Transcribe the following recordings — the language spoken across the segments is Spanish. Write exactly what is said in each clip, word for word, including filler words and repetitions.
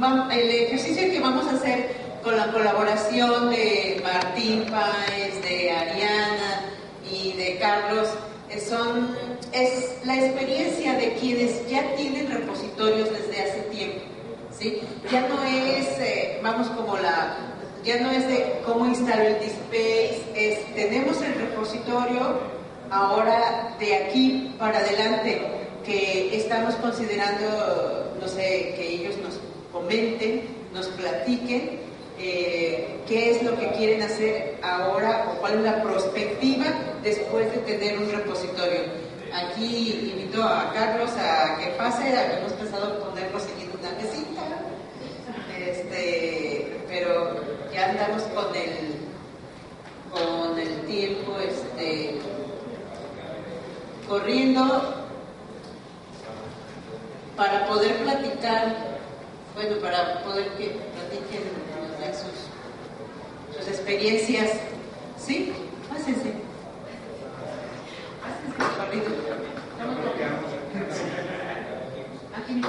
el ejercicio que vamos a hacer con la colaboración de Martín Páez, de Ariana y de Carlos, son, es la experiencia de quienes ya tienen repositorios desde hace tiempo, ¿sí? Ya no es, eh, vamos, como la, ya no es de cómo instalo el DSpace, es tenemos el repositorio, ahora de aquí para adelante, que estamos considerando, no sé, que ellos nos comenten, nos platiquen eh, qué es lo que quieren hacer ahora o cuál es la perspectiva después de tener un repositorio. Aquí invito a Carlos a que pase, hemos pensado ponerlo seguido en una mesita, este, pero ya andamos con el, con el tiempo este, corriendo para poder platicar, bueno, para poder que platiquen sus, sus experiencias. ¿Sí? Pásense. Pásense, corrido. Aquí.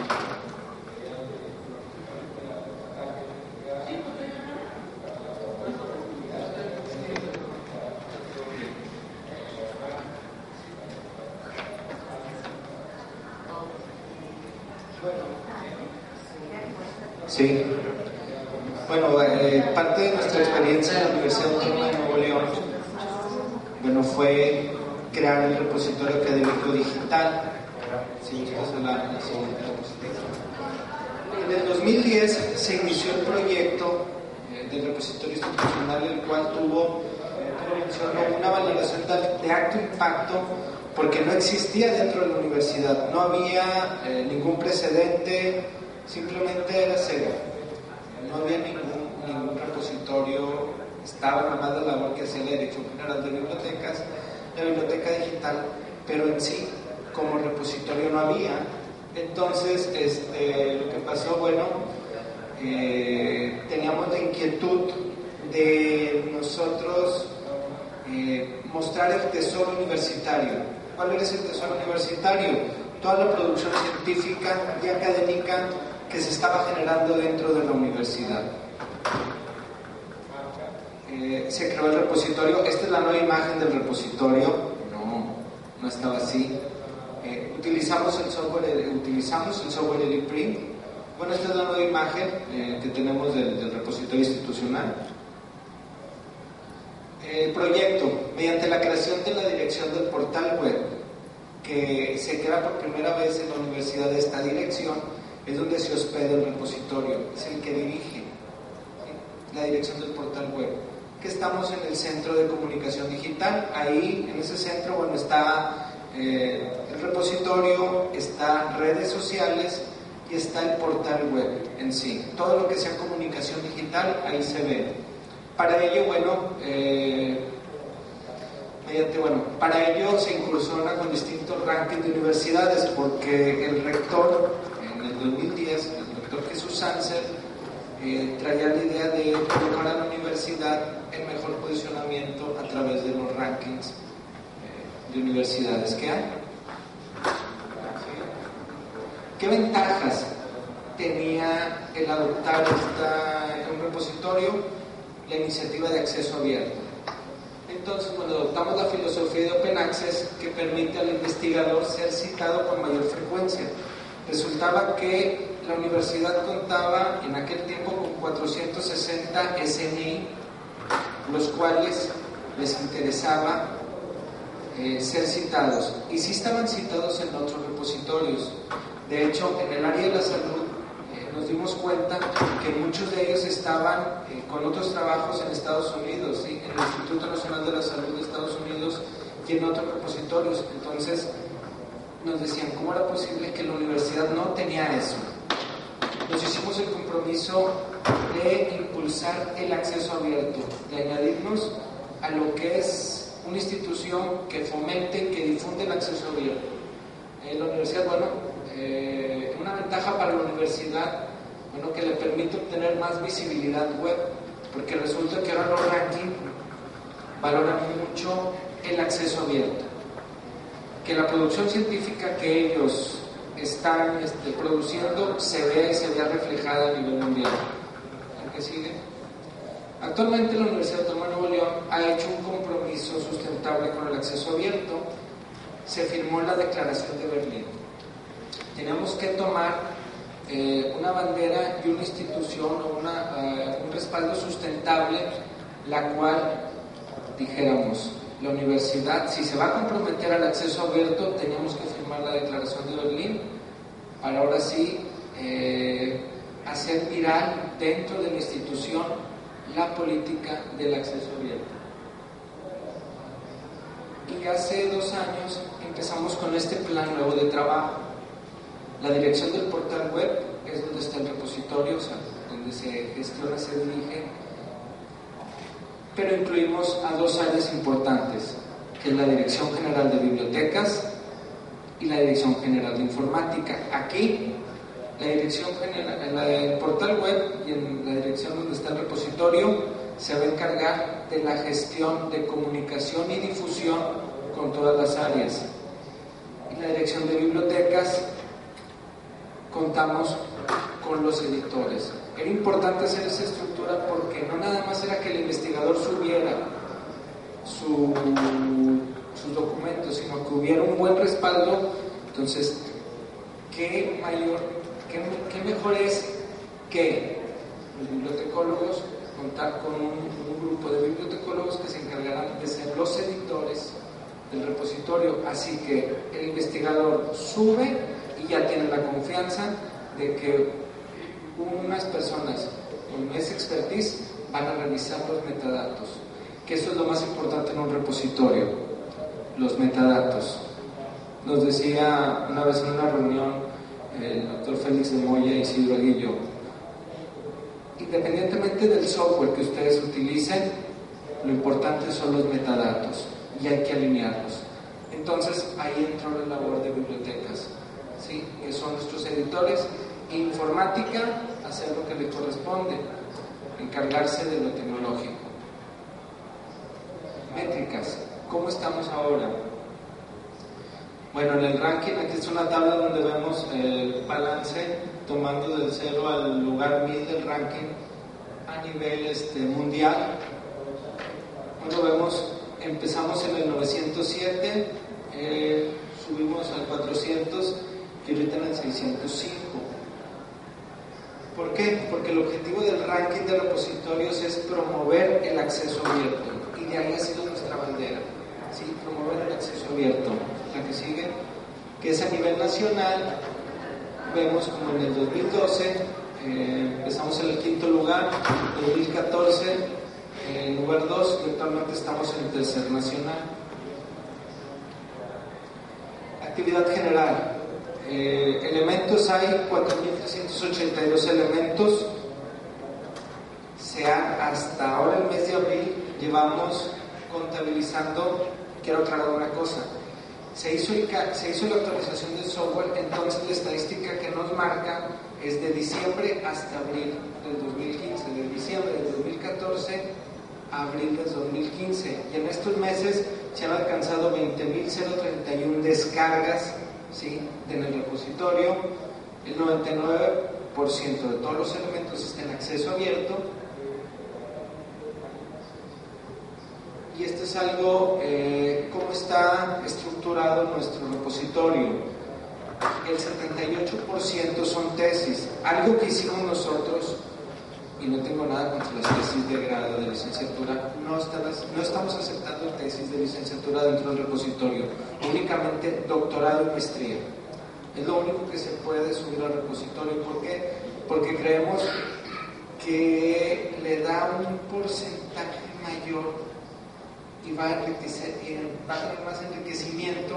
Sí. Bueno, eh, parte de nuestra experiencia en la Universidad Autónoma de Nuevo León, bueno, fue crear el repositorio académico digital. Sí, esta es la, la siguiente diapositiva. En el dos mil diez se inició el proyecto eh, del repositorio institucional, el cual tuvo, eh, como mencionó, una valoración de, de alto impacto, porque no existía dentro de la universidad, no había eh, ningún precedente, simplemente era cero. No había ningún, ningún repositorio, estaba nada más la labor que hacía la Dirección General de Bibliotecas, la biblioteca digital, pero en sí, como repositorio no había. Entonces, este, lo que pasó, bueno, eh, teníamos la inquietud de nosotros eh, mostrar el tesoro universitario. ¿Cuál era ese tesoro universitario? Toda la producción científica y académica que se estaba generando dentro de la universidad. Eh, se creó el repositorio. Esta es la nueva imagen del repositorio. No, no estaba así. Eh, utilizamos el software, utilizamos el software EditPrint. Bueno, esta es la nueva imagen eh, que tenemos del, del repositorio institucional. El proyecto, mediante la creación de la dirección del portal web, que se crea por primera vez en la universidad de esta dirección, es donde se hospeda el repositorio, es el que dirige, ¿sí?, la dirección del portal web, que estamos en el Centro de Comunicación Digital. Ahí, en ese centro, bueno, está eh, el repositorio, está redes sociales y está el portal web en sí. Todo lo que sea comunicación digital, ahí se ve. Para ello, bueno, eh, mediante, bueno, para ello se incursiona con distintos rankings de universidades, porque el rector, en el dos mil diez, el doctor Jesús Sánchez, eh, traía la idea de colocar a la universidad en mejor posicionamiento a través de los rankings eh, de universidades que hay. ¿Qué ventajas tenía el adoptar esta, un repositorio? La iniciativa de acceso abierto. Entonces, cuando adoptamos la filosofía de Open Access, que permite al investigador ser citado con mayor frecuencia, resultaba que la universidad contaba en aquel tiempo con cuatrocientos sesenta S N I, los cuales les interesaba eh, ser citados, y sí estaban citados en otros repositorios. De hecho, en el área de la salud eh, nos dimos cuenta que muchos de ellos estaban eh, con otros trabajos en Estados Unidos, ¿sí?, en el Instituto Nacional de la Salud de Estados Unidos y en otros repositorios. Entonces nos decían, ¿cómo era posible que la universidad no tenía eso? Nos hicimos el compromiso de impulsar el acceso abierto, de añadirnos a lo que es una institución que fomente, que difunde el acceso abierto. Eh, la universidad, bueno, eh, una ventaja para la universidad, bueno, que le permite obtener más visibilidad web, porque resulta que ahora los rankings valoran mucho el acceso abierto, que la producción científica que ellos están este, produciendo se vea y se vea reflejada a nivel mundial. ¿El que sigue? Actualmente la Universidad Autónoma de Nuevo León ha hecho un compromiso sustentable con el acceso abierto. Se firmó la Declaración de Berlín. Tenemos que tomar eh, una bandera y una institución o una, uh, un respaldo sustentable, la cual, dijéramos, la universidad, si se va a comprometer al acceso abierto, tenemos que firmar la Declaración de Berlín para ahora sí eh, hacer viral dentro de la institución la política del acceso abierto. Y hace dos años empezamos con este plan nuevo de trabajo. La dirección del portal web es donde está el repositorio, o sea, donde se gestiona, se dirige, pero incluimos a dos áreas importantes, que es la Dirección General de Bibliotecas y la Dirección General de Informática. Aquí, la dirección general, en el portal web y en la dirección donde está el repositorio, se va a encargar de la gestión de comunicación y difusión con todas las áreas. En la Dirección de Bibliotecas contamos con los editores. Era importante hacer esa estructura porque no nada más era que el investigador subiera su, sus documentos, sino que hubiera un buen respaldo. Entonces, ¿qué mayor, qué, qué mejor es que los bibliotecólogos contar con un, un grupo de bibliotecólogos que se encargarán de ser los editores del repositorio? Así que el investigador sube y ya tiene la confianza de que unas personas con esa expertise van a revisar los metadatos, que eso es lo más importante en un repositorio, los metadatos. Nos decía una vez en una reunión el doctor Félix de Moya y Isidro Aguillo, independientemente del software que ustedes utilicen, lo importante son los metadatos y hay que alinearlos. Entonces ahí entró la labor de bibliotecas, ¿sí? Que son nuestros editores. Informática, hacer lo que le corresponde, encargarse de lo tecnológico. Métricas, ¿cómo estamos ahora? Bueno, en el ranking, aquí es una tabla donde vemos el balance tomando del cero al lugar mil del ranking a nivel este, mundial. Bueno, vemos, empezamos en el novecientos siete, eh, subimos al cuatrocientos y ahorita en el seiscientos cinco. ¿Por qué? Porque el objetivo del ranking de repositorios es promover el acceso abierto, y de ahí ha sido nuestra bandera, ¿sí? Promover el acceso abierto. La que sigue, que es a nivel nacional, vemos como en el dos mil doce eh, empezamos en el quinto lugar, dos mil catorce en el lugar dos y actualmente estamos en el tercer nacional. Actividad general. Eh, elementos, hay cuatro mil trescientos ochenta y dos elementos. Se han, hasta ahora el mes de abril llevamos contabilizando. Quiero aclarar una cosa, se hizo, el, se hizo la actualización del software, entonces la estadística que nos marca es de diciembre hasta abril del dos mil quince, de diciembre del dos mil catorce a abril del dos mil quince, y en estos meses se han alcanzado veinte mil treinta y uno descargas, ¿sí? En el repositorio. El noventa y nueve por ciento de todos los elementos está en acceso abierto, y esto es algo, eh, cómo está estructurado nuestro repositorio. El setenta y ocho por ciento son tesis, algo que hicimos nosotros, y no tengo nada contra las tesis de grado, de licenciatura, no, están, no estamos aceptando tesis de licenciatura dentro del repositorio, únicamente doctorado y maestría. Es lo único que se puede subir al repositorio. ¿Por qué? Porque creemos que le da un porcentaje mayor y va a, enriquecer, va a tener más enriquecimiento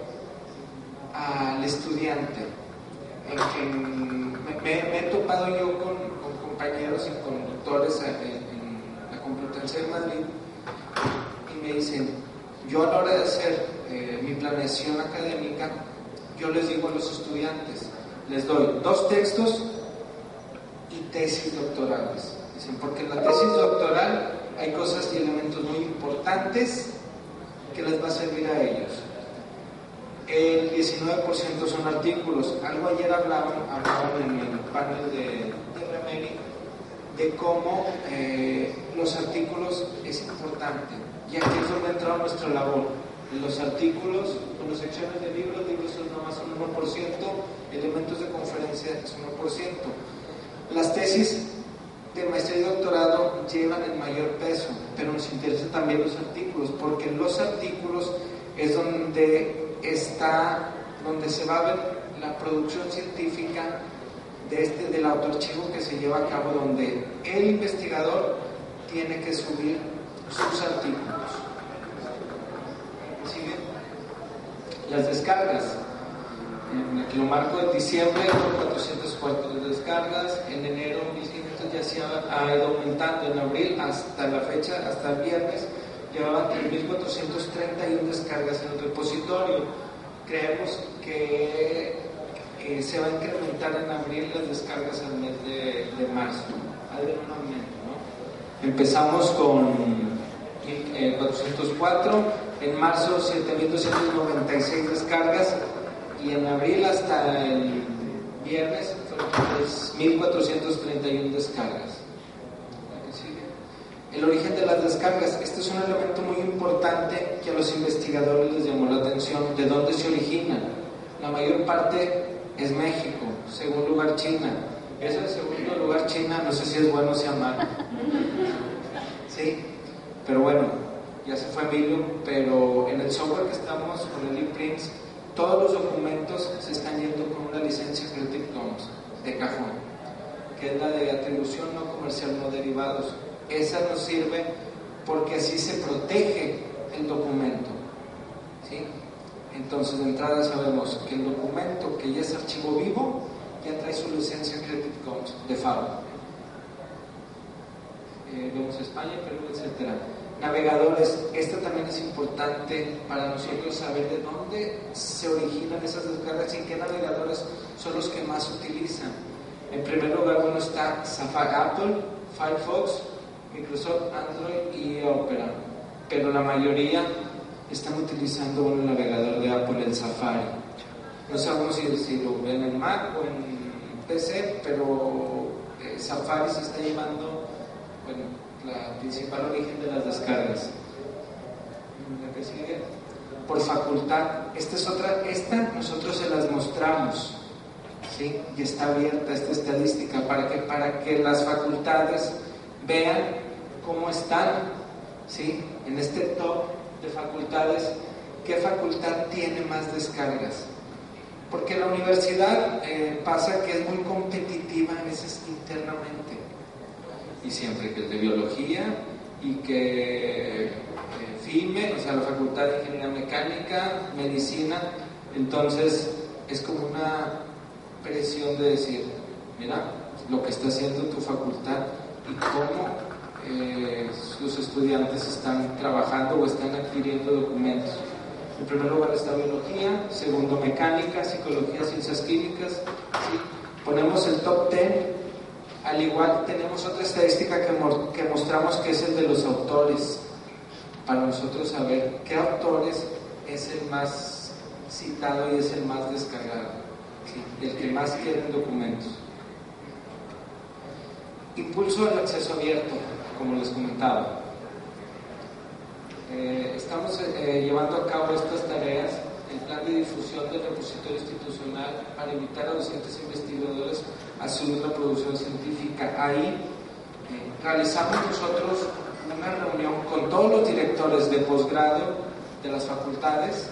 al estudiante. En que me, me he topado yo con, con compañeros y con doctores en, en la Complutense de Madrid, y me dicen, yo a la hora de hacer eh, mi planeación académica, yo les digo a los estudiantes, les doy dos textos y tesis doctorales. Dicen, porque en la tesis doctoral hay cosas y elementos muy importantes que les va a servir a ellos. El diecinueve por ciento son artículos. Algo ayer hablaban, hablaban en el panel de, de Remedy de cómo eh, los artículos es importante, y aquí es donde entra nuestra labor. En los artículos, con las secciones de libros, libros son nomás un uno por ciento, elementos de conferencia es uno por ciento. Las tesis de maestría y doctorado llevan el mayor peso, pero nos interesan también los artículos, porque en los artículos es donde está, donde se va a ver la producción científica de este, del autoarchivo que se lleva a cabo, donde el investigador tiene que subir sus artículos. ¿Sigue? Las descargas. Aquí lo marco en diciembre, cuatrocientos cuatro descargas, en enero mil quinientos, ya se ha ido aumentando, en abril hasta la fecha, hasta el viernes, llevaban tres mil cuatrocientos treinta y una descargas en el repositorio. Creemos que eh, se va a incrementar en abril las descargas al mes de, de marzo. Ha habido un aumento, ¿no? Empezamos con eh, cuatrocientos cuatro, en marzo siete mil doscientos noventa y seis descargas, y en abril hasta el viernes fueron mil cuatrocientos treinta y una descargas. El origen de las descargas. Este es un elemento muy importante que a los investigadores les llamó la atención. ¿De dónde se originan? La mayor parte es México, segundo lugar China. Eso en segundo lugar China, no sé si es bueno o sea malo. Sí, pero bueno, ya se fue Emilio, pero en el software que estamos con el ePrints, todos los documentos se están yendo con una licencia Creative Commons de cajón, que es la de atribución no comercial, no derivados. Esa nos sirve porque así se protege el documento, ¿sí? Entonces, de entrada sabemos que el documento que ya es archivo vivo ya trae su licencia Creative Commons de fábrica. Eh, vemos España, Perú, etcétera. Navegadores. Esto también es importante para nosotros saber de dónde se originan esas descargas y qué navegadores son los que más se utilizan. En primer lugar, bueno, está Safari, Apple, Firefox, Microsoft, Android y Opera, pero la mayoría están utilizando un navegador de Apple, el Safari. No sabemos si, si lo ven en Mac o en P C, pero eh, Safari se está llevando, bueno, la principal origen de las descargas. La que sigue, por facultad. Esta es otra, esta nosotros se las mostramos, ¿sí? Y está abierta esta estadística para que, para que las facultades vean cómo están, ¿sí? En este top de facultades, qué facultad tiene más descargas. Porque la universidad eh, pasa que es muy competitiva a veces internamente, y siempre que es de biología y que eh, FIME, o sea, la Facultad de Ingeniería Mecánica, Medicina, entonces es como una presión de decir, mira, lo que está haciendo tu facultad y cómo eh, los estudiantes están trabajando o están adquiriendo documentos. En primer lugar está biología, segundo mecánica, psicología, ciencias químicas, ¿sí? Ponemos el top diez. Al igual tenemos otra estadística que, mo- que mostramos, que es el de los autores, para nosotros saber qué autores es el más citado y es el más descargado, ¿sí? El que más quieren documentos. Impulso al acceso abierto, como les comentaba. Eh, estamos eh, llevando a cabo estas tareas, el plan de difusión del repositorio institucional para invitar a docentes e investigadores a subir la producción científica. Ahí eh, realizamos nosotros una reunión con todos los directores de posgrado de las facultades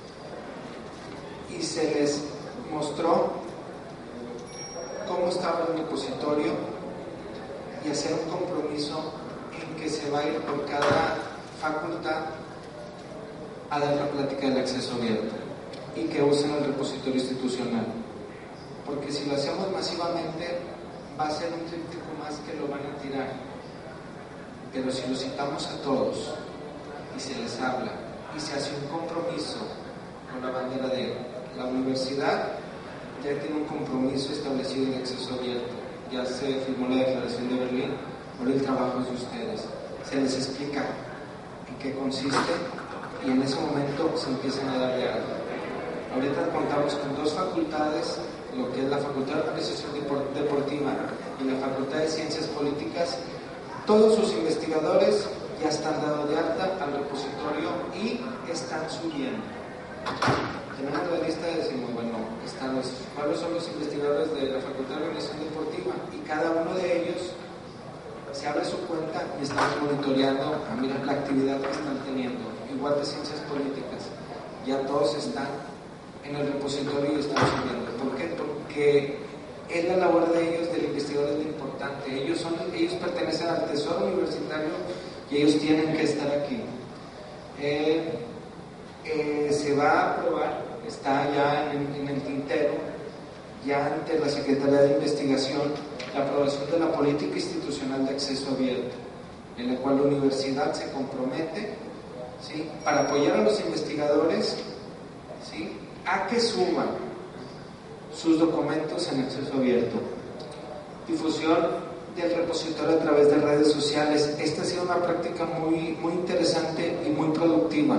y se les mostró cómo estaba el repositorio y hacer un compromiso en que se va a ir por cada facultad a dar la plática del acceso abierto y que usen el repositorio institucional, porque si lo hacemos masivamente va a ser un tríptico más que lo van a tirar, pero si lo citamos a todos y se les habla y se hace un compromiso con la bandera de la universidad, ya tiene un compromiso establecido de acceso abierto, ya se firmó la declaración de Berlín, ahora el trabajo es de ustedes, se les explica en qué consiste y en ese momento se empiezan a darle algo. Ahorita contamos con dos facultades, lo que es la Facultad de Organización Deportiva y la Facultad de Ciencias Políticas. Todos sus investigadores ya están dados de alta al repositorio y están subiendo. Tenemos la lista y decimos, bueno, están los, ¿cuáles son los investigadores de la Facultad de Organización Deportiva? Y cada uno de ellos se abre su cuenta y estamos monitoreando a mirar la actividad que están teniendo. Igual de Ciencias Políticas, ya todos están en el repositorio y están subiendo. ¿Por qué? Porque es la labor de ellos, del investigador, es lo importante. Ellos, son, ellos pertenecen al tesoro universitario y ellos tienen que estar aquí. Eh, eh, se va a aprobar, está ya en, en el tintero, ya ante la Secretaría de Investigación, la aprobación de la política institucional de acceso abierto, en la cual la universidad se compromete, ¿sí?, para apoyar a los investigadores, ¿sí?, a que suban sus documentos en acceso abierto. Difusión del repositorio a través de redes sociales. Esta ha sido una práctica muy, muy interesante y muy productiva.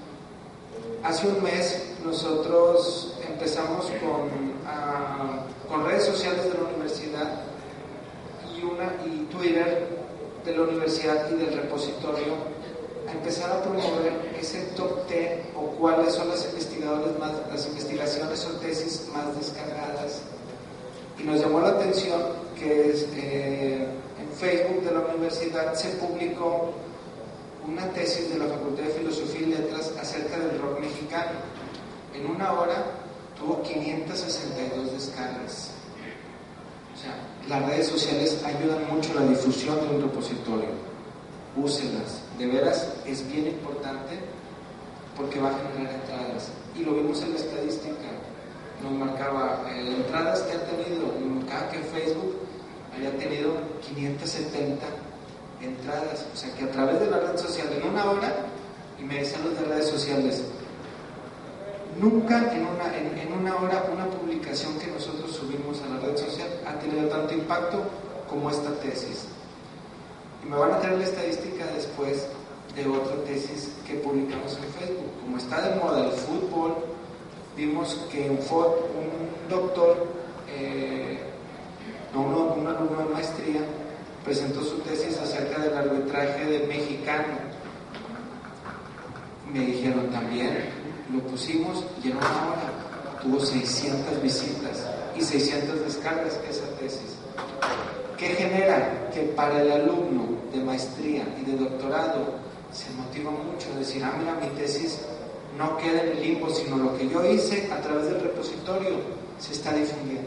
Hace un mes nosotros empezamos con, uh, con redes sociales de la universidad y, una, y Twitter de la universidad y del repositorio, a empezar a promover ese top diez o cuáles son las investigadores más, las investigaciones o tesis más descargadas. Y nos llamó la atención que es, eh, en Facebook de la universidad se publicó una tesis de la Facultad de Filosofía y Letras acerca del rock mexicano. En una hora tuvo quinientas sesenta y dos descargas. O sea, las redes sociales ayudan mucho a la difusión de un repositorio. Úsenlas, de veras es bien importante porque va a generar entradas. Y lo vimos en la estadística, nos marcaba eh, entradas que ha tenido, cada que Facebook había tenido quinientas setenta entradas, o sea que a través de la red social en una hora, y me decían los de redes sociales, nunca en una, en, en una hora una publicación que nosotros subimos a la red social ha tenido tanto impacto como esta tesis. Y me van a traer la estadística después de otra tesis que publicamos en Facebook. Como está de moda el fútbol, vimos que un, un doctor, eh, no, uno, un alumno de maestría, presentó su tesis acerca del arbitraje de mexicano. Me dijeron también, lo pusimos y en una hora tuvo seiscientas visitas y seiscientas descargas esa tesis. ¿Qué genera? Que para el alumno de maestría y de doctorado se motiva mucho a decir, ah, mira, mi tesis no queda en el limbo, sino lo que yo hice a través del repositorio se está difundiendo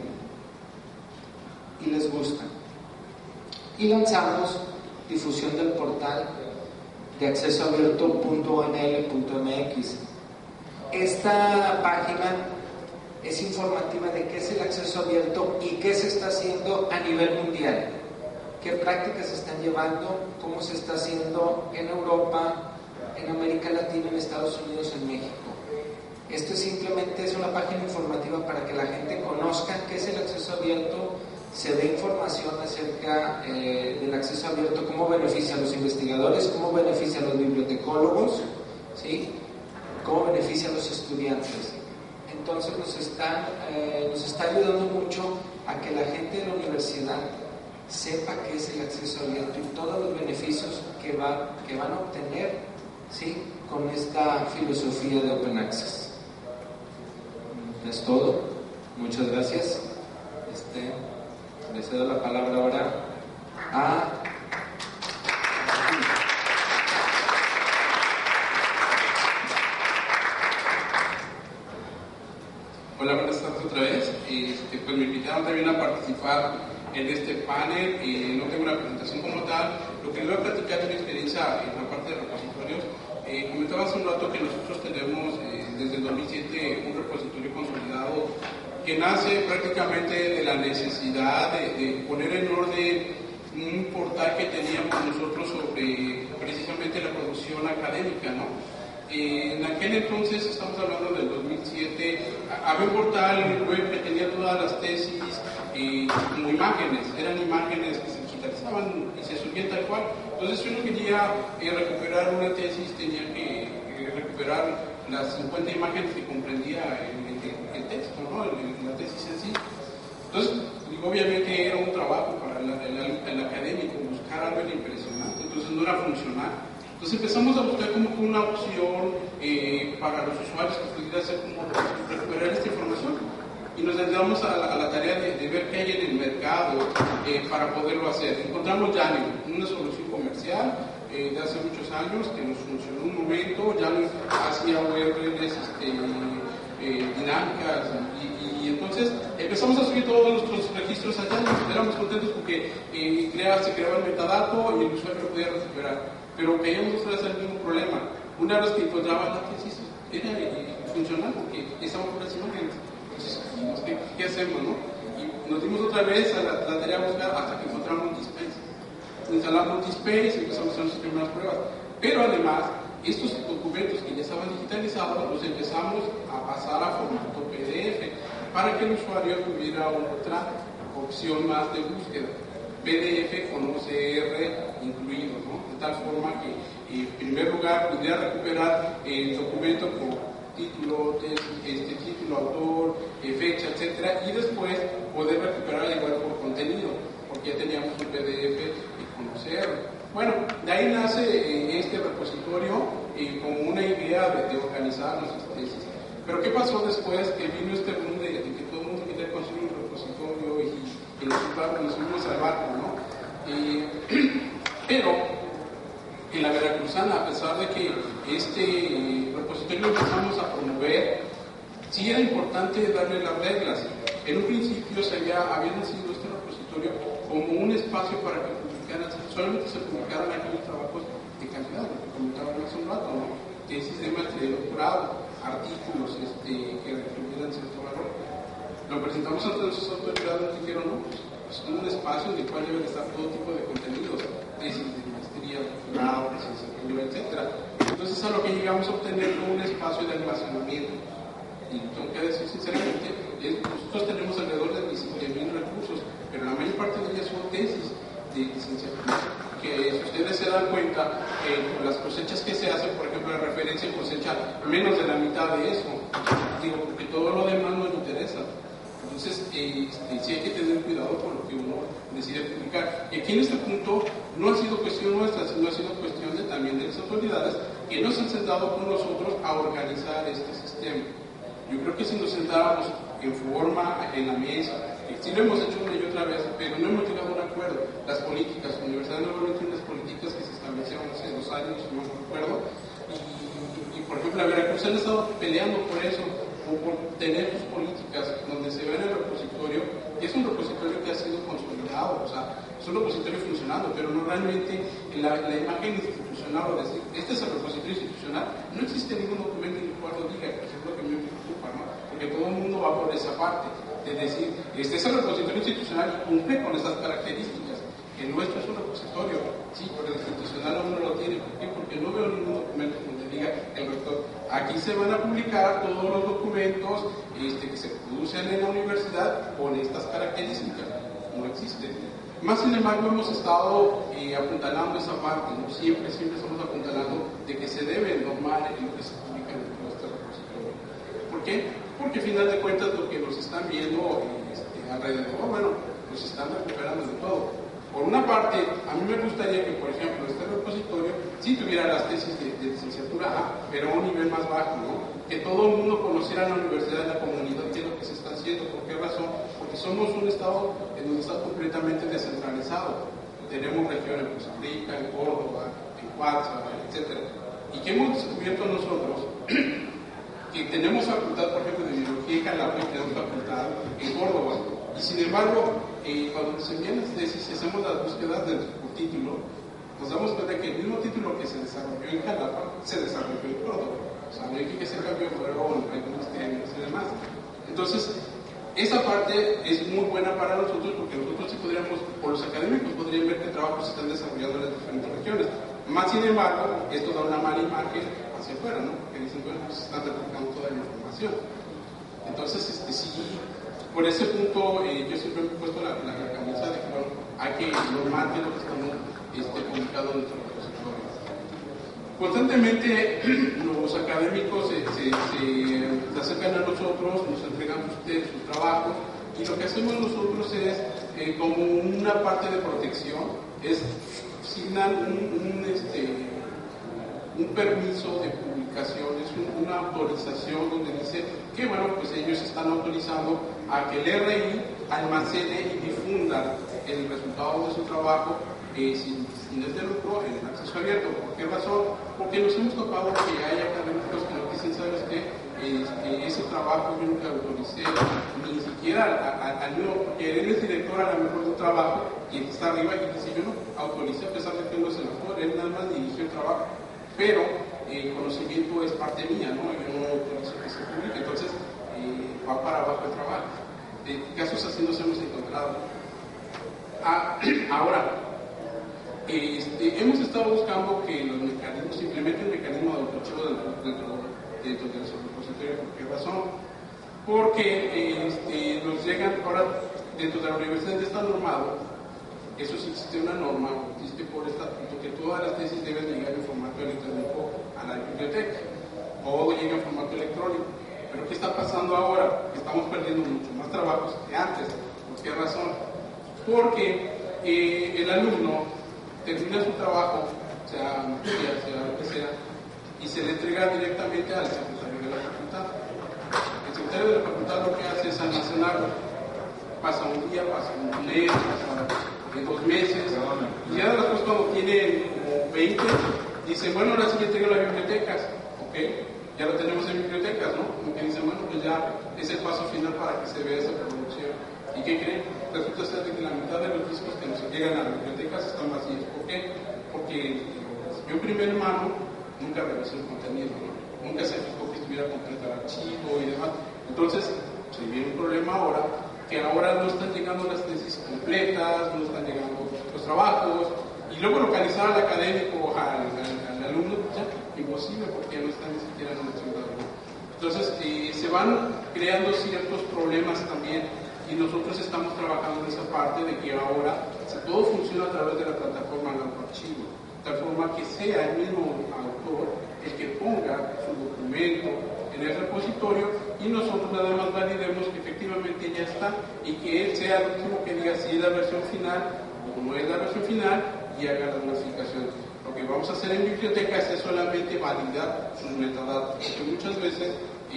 y les gusta. Y lanzamos difusión del portal de acceso abierto punto o n l punto m x. Esta página es informativa de qué es el acceso abierto y qué se está haciendo a nivel mundial, qué prácticas se están llevando, cómo se está haciendo en Europa, en América Latina, en Estados Unidos, en México. Esto es simplemente es una página informativa para que la gente conozca qué es el acceso abierto, se dé información acerca eh, del acceso abierto, cómo beneficia a los investigadores, cómo beneficia a los bibliotecólogos, ¿sí?, cómo beneficia a los estudiantes. Entonces nos, están, eh, nos está ayudando mucho a que la gente de la universidad sepa qué es el acceso abierto y todos los beneficios que, va, que van a obtener, ¿sí?, con esta filosofía de Open Access. Es todo. Muchas gracias. Este, le cedo la palabra ahora a... Hola, buenas tardes otra vez. Este, pues me invitaron también a participar en este panel. Eh, no tengo una presentación como tal. Lo que les voy a platicar es mi experiencia en la parte de repositorios. Eh, comentaba hace un rato que nosotros tenemos eh, desde el dos mil siete un repositorio consolidado que nace prácticamente de la necesidad de, de poner en orden un portal que teníamos nosotros sobre precisamente la producción académica, ¿no? Eh, en aquel entonces, estamos hablando del dos mil siete, había un portal web que tenía todas las tesis eh, como imágenes, eran imágenes que se digitalizaban y se subían tal cual. Entonces, si uno quería eh, recuperar una tesis, tenía que eh, recuperar las cincuenta imágenes que comprendía el, el, el texto, ¿no? el, el, la tesis en sí. Entonces, digo, obviamente era un trabajo para el, el, el académico buscar algo impresionante, entonces no era funcional. Entonces empezamos a buscar como una opción eh, para los usuarios que pudiera hacer como recuperar esta información. Y nos dedicamos a la, a la tarea de, de ver qué hay en el mercado eh, para poderlo hacer. Encontramos Yanni, una solución comercial eh, de hace muchos años que nos funcionó un momento. Yanni hacía U R Ls este, eh, dinámicas y, y entonces empezamos a subir todos nuestros registros a Yanni. Éramos contentos porque eh, crea, se creaba el metadato y el usuario lo podía recuperar. Pero veíamos otra vez el mismo problema. Una vez que encontraba la tesis era eh, funcional porque estaba por las imágenes. Entonces, ¿qué, ¿qué hacemos, no? Y nos dimos otra vez a la, la tarea de buscar hasta que encontramos DSpace. Instalamos DSpace y empezamos a hacer nuestras primeras pruebas. Pero además, estos documentos que ya estaban digitalizados los empezamos a pasar a formato P D F para que el usuario tuviera otra opción más de búsqueda. P D F con O C R incluido, ¿no? De tal forma que, en primer lugar, pudiera recuperar el documento por título, este, título, autor, eh, fecha, etcétera, y después poder recuperar igual por contenido, porque ya teníamos un P D F y conocer. Bueno, de ahí nace eh, este repositorio eh, como una idea de, de organizar nuestras tesis. Pero ¿qué pasó después? Que vino este boom de, de que todo el mundo quería construir un repositorio y, y nos, nos subimos al barco, ¿no? Eh, pero en la Veracruzana, a pesar de que este repositorio lo empezamos a promover, sí era importante darle las reglas. En un principio se había, había nacido este repositorio como un espacio para que publicaran, solamente se publicaran aquellos trabajos de calidad, lo que comentaban hace un rato, ¿no? Tesis de maestría y doctorado, artículos este, que tuvieran cierto valor. Lo presentamos ante nuestras autoridades y dijeron, no, pues es un espacio en el cual deben estar todo tipo de contenidos, tesis de maestría, doctorado, licenciatura, etcétera. Entonces a lo que llegamos a obtener fue un espacio de almacenamiento. Y tengo que decir sinceramente, es, nosotros tenemos alrededor de diecisiete mil recursos, pero la mayor parte de ellas son tesis de licenciatura. Que si ustedes se dan cuenta, eh, las cosechas que se hacen, por ejemplo, la referencia cosecha menos de la mitad de eso. Digo, porque todo lo demás no nos interesa. Entonces, eh, este, sí hay que tener cuidado con lo que uno decide publicar. Y aquí en este punto no ha sido cuestión nuestra, sino ha sido cuestión de, también de las autoridades que nos han sentado con nosotros a organizar este sistema. Yo creo que si nos sentáramos en forma, en la mesa, sí lo hemos hecho una y otra vez, pero no hemos llegado a un acuerdo. Las políticas, la Universidad de Nuevo León tiene unas políticas que se establecieron hace dos años, no me acuerdo, y, y por ejemplo, la Veracruz ha estado peleando por eso, o por tener sus políticas donde se ve en el repositorio, que es un repositorio que ha sido consolidado, o sea, es un repositorio funcionando, pero no realmente en la, la imagen institucional, o decir, este es el repositorio institucional, no existe ningún documento en el cual lo diga, que es lo que me preocupa, ¿no? Porque todo el mundo va por esa parte, de decir, este es el repositorio institucional y cumple con esas características. El nuestro es un repositorio, sí, pero el institucional aún no lo tiene. ¿Por qué? Porque no veo ningún documento donde diga el rector, aquí se van a publicar todos los documentos este, que se producen en la universidad con estas características. No existe. Más sin embargo, hemos estado eh, apuntalando esa parte, ¿no? Siempre, siempre estamos apuntalando de que se debe normar en lo que se publica dentro de este repositorio. ¿Por qué? Porque al final de cuentas lo que nos están viendo este, alrededor, bueno, nos están recuperando de todo. Por una parte, a mí me gustaría que, por ejemplo, este repositorio sí tuviera las tesis de, de licenciatura A, pero a un nivel más bajo, ¿no? Que todo el mundo conociera en la universidad, en la comunidad, qué es lo que se está haciendo. ¿Por qué razón? Porque somos un estado en donde está completamente descentralizado. Tenemos regiones en Costa Rica, en Córdoba, en Coatzá, etcétera. ¿Y qué hemos descubierto nosotros? Que tenemos facultad, por ejemplo, de biología y Jalapa, y tenemos facultad en Córdoba. Y sin embargo, eh, cuando se envían las tesis y hacemos las búsquedas de, por título, nos damos cuenta que el mismo título que se desarrolló en Jalapa se desarrolló en Córdoba. O sea, no hay que se cambió fueron algunos temas y demás. Entonces, esa parte es muy buena para nosotros porque nosotros sí podríamos, o los académicos podrían ver qué trabajos se están desarrollando en las diferentes regiones. Más sin embargo, esto da una mala imagen hacia afuera, ¿no? Porque dicen, bueno, pues están replicando toda la información. Entonces, este, sí, por ese punto, eh, yo siempre me he puesto la, la, la camisa de que, bueno, hay que normar lo que estamos este, publicando en nuestro repositorio. Constantemente, los académicos se, se se, se acercan a nosotros, nos entregan ustedes sus trabajos, y lo que hacemos nosotros es, eh, como una parte de protección, es asignar un, un, este, un permiso de publicación, es un, una autorización donde dice que, bueno, pues ellos están autorizando a que el R I almacene y difunda el resultado de su trabajo eh, sin fines de lucro en el acceso abierto. ¿Por qué razón? Porque nos hemos topado que hay académicos que nos dicen, ¿sabes qué? Eh, ese trabajo yo nunca autoricé, ni siquiera al mío, porque él es director a lo mejor de un trabajo y está arriba y dice, yo no autoricé a pesar de que no es el autor, él nada más dirigió el trabajo, pero el conocimiento es parte mía, ¿no? Yo no autorizo que se publique, entonces eh, va para abajo el trabajo. Eh, casos así nos hemos encontrado. Ah, ahora, este, hemos estado buscando que los mecanismos, simplemente el mecanismo de autochivo dentro, dentro, dentro de nuestro repositorio. ¿Por qué razón? Porque este, nos llegan, ahora dentro de la universidad está normado, eso sí existe una norma, existe por estatuto, que todas las tesis deben llegar en formato electrónico a la biblioteca, o llega en formato electrónico. Pero ¿qué está pasando ahora? Que estamos perdiendo mucho más trabajos que antes. ¿Por qué razón? Porque eh, el alumno termina su trabajo, sea maestría, sea lo que sea, y se le entrega directamente al secretario de la facultad. El secretario de la facultad lo que hace es almacenarlo. Pasa un día, pasa un mes, pasa dos meses, y ya después cuando tiene como veinte, dicen, bueno, ahora sí le entrego las bibliotecas, ¿ok? Ya lo tenemos en bibliotecas, ¿no? Como que dicen, bueno, pues ya es el paso final para que se vea esa producción. ¿Y qué creen? Resulta ser de que la mitad de los discos que nos llegan a las bibliotecas están vacíos. ¿Por qué? Porque yo primer mano nunca revisé el contenido, ¿no? Nunca se fijó que estuviera completo el archivo y demás. Entonces, se viene un problema ahora, que ahora no están llegando las tesis completas, no están llegando los trabajos, y luego localizar al académico, al, al, al alumno, ya, imposible, porque no están ni siquiera en la ciudad, ¿no? Entonces, eh, se van creando ciertos problemas también, y nosotros estamos trabajando en esa parte de que ahora todo funciona a través de la plataforma Archivo, de tal forma que sea el mismo autor el que ponga su documento en el repositorio y nosotros nada más validemos que efectivamente ya está y que él sea el último que diga si es la versión final o no es la versión final y haga las modificaciones. Lo que vamos a hacer en bibliotecas es solamente validar sus metadatos, porque muchas veces,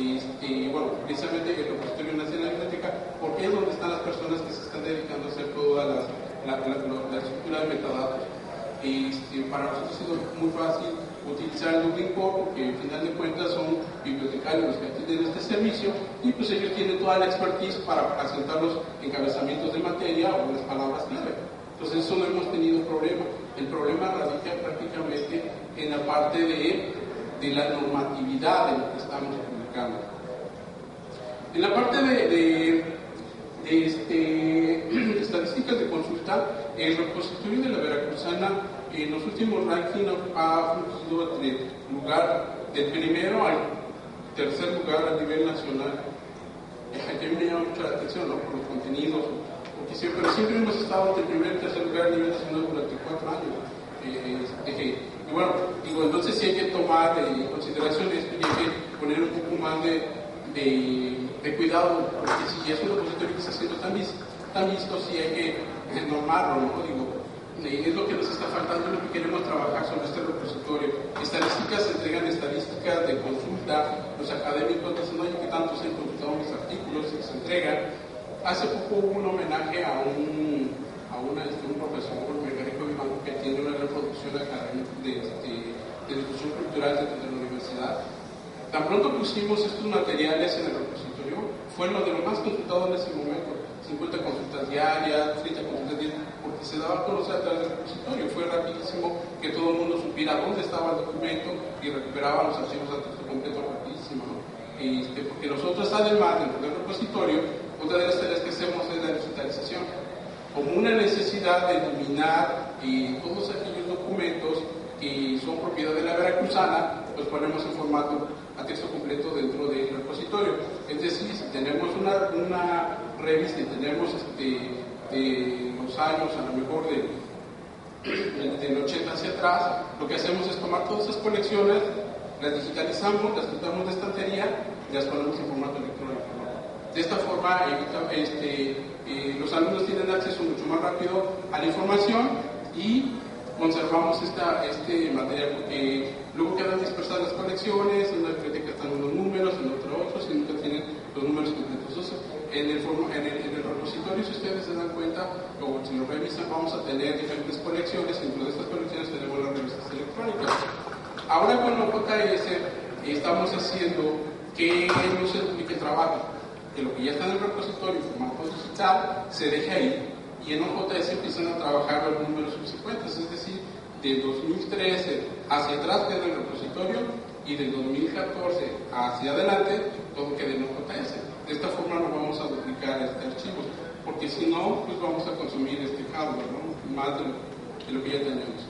este, bueno, precisamente el repositorio nace en la biblioteca porque es donde están las personas que se están dedicando a hacer toda la, la, la, la, la estructura de metadatos. Este, para nosotros ha sido muy fácil utilizar el Dublin Core porque al final de cuentas son bibliotecarios los que atienden este servicio y pues ellos tienen toda la expertise para asentar los encabezamientos de materia o las palabras clave. Entonces eso no hemos tenido problema. El problema radica prácticamente en la parte de, de la normatividad de lo que estamos publicando. En la parte de, de, de, este, de estadísticas de consulta, el repositorio de la Veracruzana en los últimos rankings ha fungido entre lugar del primero al tercer lugar a nivel nacional. A mí me llama mucho la atención, ¿no? Por los contenidos, porque siempre, siempre hemos estado entre el primer y tercer lugar a nivel nacional durante cuatro años. Eh, eh, y bueno, digo, entonces sí hay que tomar en eh, consideración esto y hay que poner un poco más de, de, de cuidado, porque si es un repositorio que está siendo tan, vis, tan visto, sí hay que eh, normarlo, ¿no? Digo, es lo que nos está faltando, es lo que queremos trabajar sobre este repositorio. Estadísticas se entregan estadísticas de consulta, los académicos dicen, oye, que tanto se han consultado mis artículos, y se entregan. Hace poco hubo un homenaje a un, a una, este, un profesor, Federico Vivanco, que tiene una reproducción académica de, de, de difusión cultural dentro de la universidad. Tan pronto pusimos estos materiales en el repositorio, fue lo de lo más consultado en ese momento. cincuenta consultas diarias, treinta consultas diarias, porque se daba a conocer a través del repositorio. Fue rapidísimo que todo el mundo supiera dónde estaba el documento y recuperaba los archivos a texto completo rapidísimo, ¿no? Este, porque nosotros, además, dentro del repositorio, otra de las tareas que hacemos es la digitalización, como una necesidad de eliminar eh, todos aquellos documentos que son propiedad de la Veracruzana, los ponemos en formato a texto completo dentro del repositorio. Es decir, si tenemos una, una revista y tenemos este, de los años, a lo mejor de, del ochenta hacia atrás, lo que hacemos es tomar todas esas colecciones, las digitalizamos, las quitamos de estantería y las ponemos en formato electrónico, ¿no? De esta forma, evita, este, eh, los alumnos tienen acceso mucho más rápido a la información y conservamos esta, este material, porque luego quedan dispersadas las colecciones, en una biblioteca están unos números, en otra otros, y nunca tienen los números completos. Entonces, en el, en, el, en el repositorio, si ustedes se dan cuenta, o si lo revisan, vamos a tener diferentes colecciones, y dentro de estas colecciones tenemos las revistas electrónicas. Ahora con la J S estamos haciendo que no se duplique el trabajo, que lo que ya está en el repositorio en formato digital se deje ahí, y en O J S empiezan a trabajar los números subsecuentes, es decir, del dos mil trece hacia atrás queda en el repositorio y del dos mil catorce hacia adelante todo queda en O J S. De esta forma no vamos a duplicar este archivo, porque si no, pues vamos a consumir este hardware, ¿no? Más de lo, de lo que ya tenemos.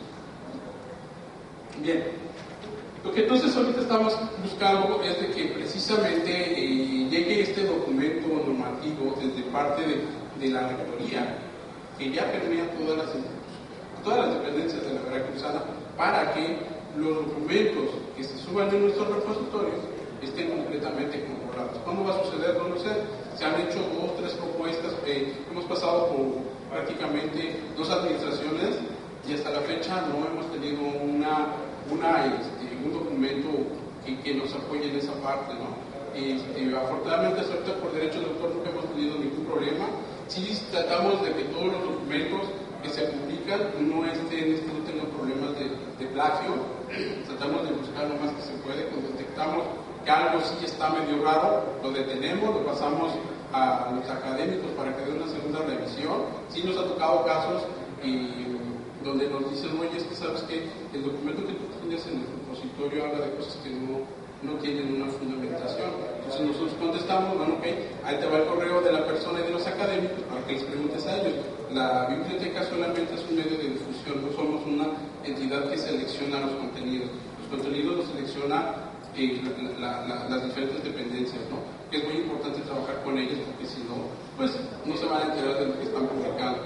Bien, lo que entonces ahorita estamos buscando es de que precisamente eh, llegue este documento normativo desde parte de, de la rectoría, que ya permea todas las, todas las dependencias de la Veracruzana, para que los documentos que se suban en nuestros repositorios estén completamente controlados. ¿Cuándo va a suceder? No lo sé. Se han hecho dos, tres propuestas, eh, hemos pasado por prácticamente dos administraciones y hasta la fecha no hemos tenido una, una, este, un documento que, que nos apoye en esa parte, ¿no? Este, afortunadamente, ahorita por derecho de autor nunca hemos tenido ningún problema. Sí tratamos de que todos los documentos que se publican no estén, este, no tengan problemas de, de plagio. Tratamos de buscar lo más que se puede. Cuando detectamos que algo sí está medio raro, lo detenemos, lo pasamos a los académicos para que den una segunda revisión. Sí nos ha tocado casos y, donde nos dicen, oye, es que sabes que el documento que tú tienes en el repositorio habla de cosas que no, no tienen una fundamentación. Entonces nosotros contestamos, bueno, ok, ahí te va el correo de la persona y de los académicos para que les preguntes a ellos. La biblioteca solamente es un medio de difusión, no somos una entidad que selecciona los contenidos. Los contenidos los selecciona eh, la, la, las diferentes dependencias, ¿no? Que es muy importante trabajar con ellos, porque si no, pues no se van a enterar de lo que están publicando.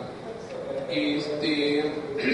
Este,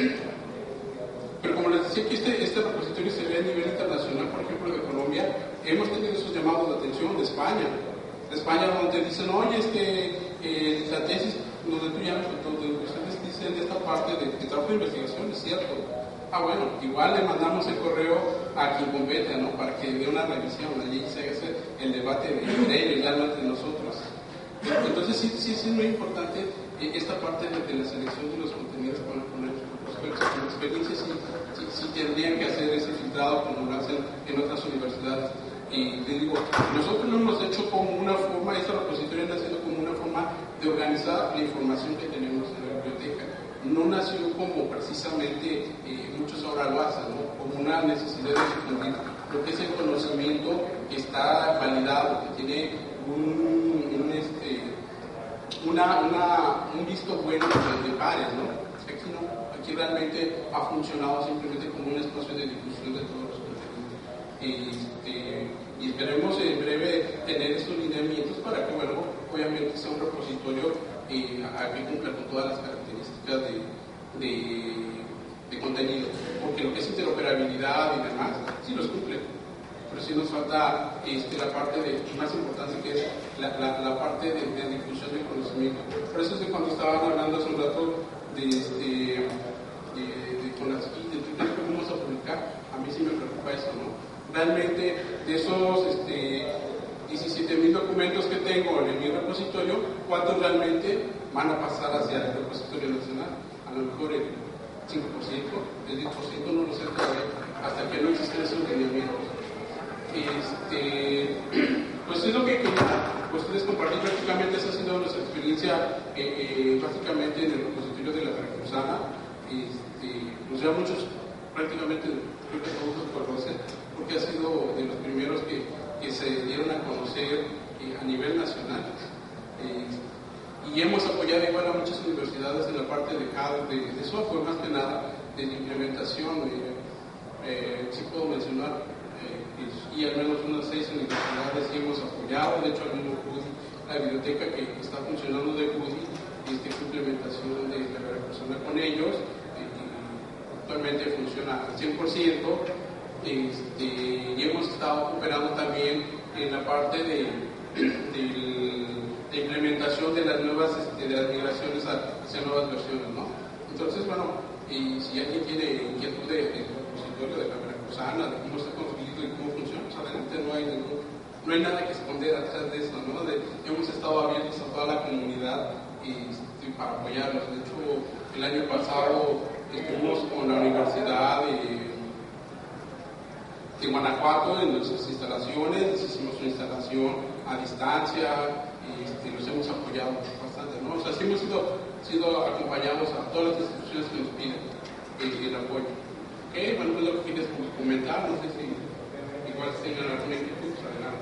pero como les decía que este, este repositorio se ve a nivel internacional, por ejemplo de Colombia, hemos tenido esos llamados de atención de España, de España donde dicen, oye, es que eh, la tesis, donde tú llamas, donde ustedes dicen de esta parte de, de trabajo de investigación, es cierto. Ah, bueno, igual le mandamos el correo a quien compete, ¿no? Para que dé una revisión, allí se haga el debate de ellos, ya no entre nosotros. Entonces sí, sí, sí es muy importante eh, esta parte de, de la selección de los contenidos para poner los expertos con experiencia, sí, sí, sí tendrían que hacer ese filtrado como lo hacen en otras universidades. Y te digo, nosotros lo hemos hecho como una forma, esta repositorio nació como una forma de organizar la información que tenemos en la biblioteca. No nació como precisamente eh, muchos ahora lo hacen, ¿no? Como una necesidad de difundir lo que es el conocimiento que está validado, que tiene un, un, este, una, una, un visto bueno de, de pares, ¿no? Aquí no, aquí realmente ha funcionado simplemente como un espacio de difusión de todos los contenidos. Este, y esperemos en breve tener esos lineamientos para que, bueno, obviamente sea un repositorio eh, a que cumpla con todas las características de, de, de contenido, porque lo que es interoperabilidad y demás, sí los cumple, pero sí nos falta este, la parte de, más importante, que es la, la, la parte de, de difusión del conocimiento. Por eso es que cuando estaban hablando hace un rato de, este, de, de con las de Twitter que vamos a publicar, a mí sí me preocupa eso, ¿no? Realmente de esos este, diecisiete mil documentos que tengo en mi repositorio, ¿cuántos realmente van a pasar hacia el repositorio nacional? A lo mejor el cinco por ciento, el diez por ciento no lo sé todavía, hasta que no existen esos lineamientos. Este, pues es lo que quería ustedes compartir. Prácticamente esa ha sido nuestra experiencia eh, eh, prácticamente en el repositorio de la Veracruzana. Este, pues ya muchos prácticamente creo que todos los conocen, porque ha sido de los primeros que, que se dieron a conocer eh, a nivel nacional. Eh, y hemos apoyado igual a muchas universidades en la parte de, de, de software, más que nada de la implementación. Eh, eh, sí puedo mencionar, eh, y, y al menos unas seis universidades sí hemos apoyado. De hecho, al mismo C U D I, la biblioteca que está funcionando de C U D I, este, implementación de la Veracruzana con ellos. Actualmente funciona al cien por ciento este, y hemos estado operando también en la parte de, de, de implementación de las nuevas, este, de las migraciones hacia nuevas versiones, ¿no? Entonces, bueno, y si alguien tiene inquietud de, de repositorio de la veracruzana, de cómo está construido y cómo funciona, pues adelante, no hay ningún, no hay nada que esconder atrás de eso, ¿no? De, hemos estado abiertos a toda la comunidad y, y para apoyarlos. De hecho, el año pasado estuvimos con la Universidad de, de Guanajuato en nuestras instalaciones, les hicimos una instalación a distancia y este, los hemos apoyado bastante, ¿no? O sea, sí hemos sido, sido acompañados a todas las instituciones que nos piden eh, el apoyo. Ok, bueno, pues lo que quieres comentar, no sé si igual tengan alguna inquietud, pues adelante.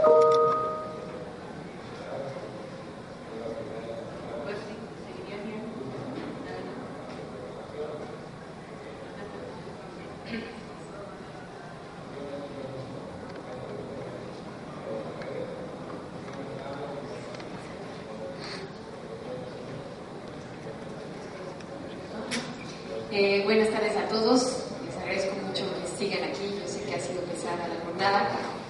Pues sí, seguiría bien. Eh, buenas tardes a todos, les agradezco mucho que sigan aquí, yo sé que ha sido pesada la jornada.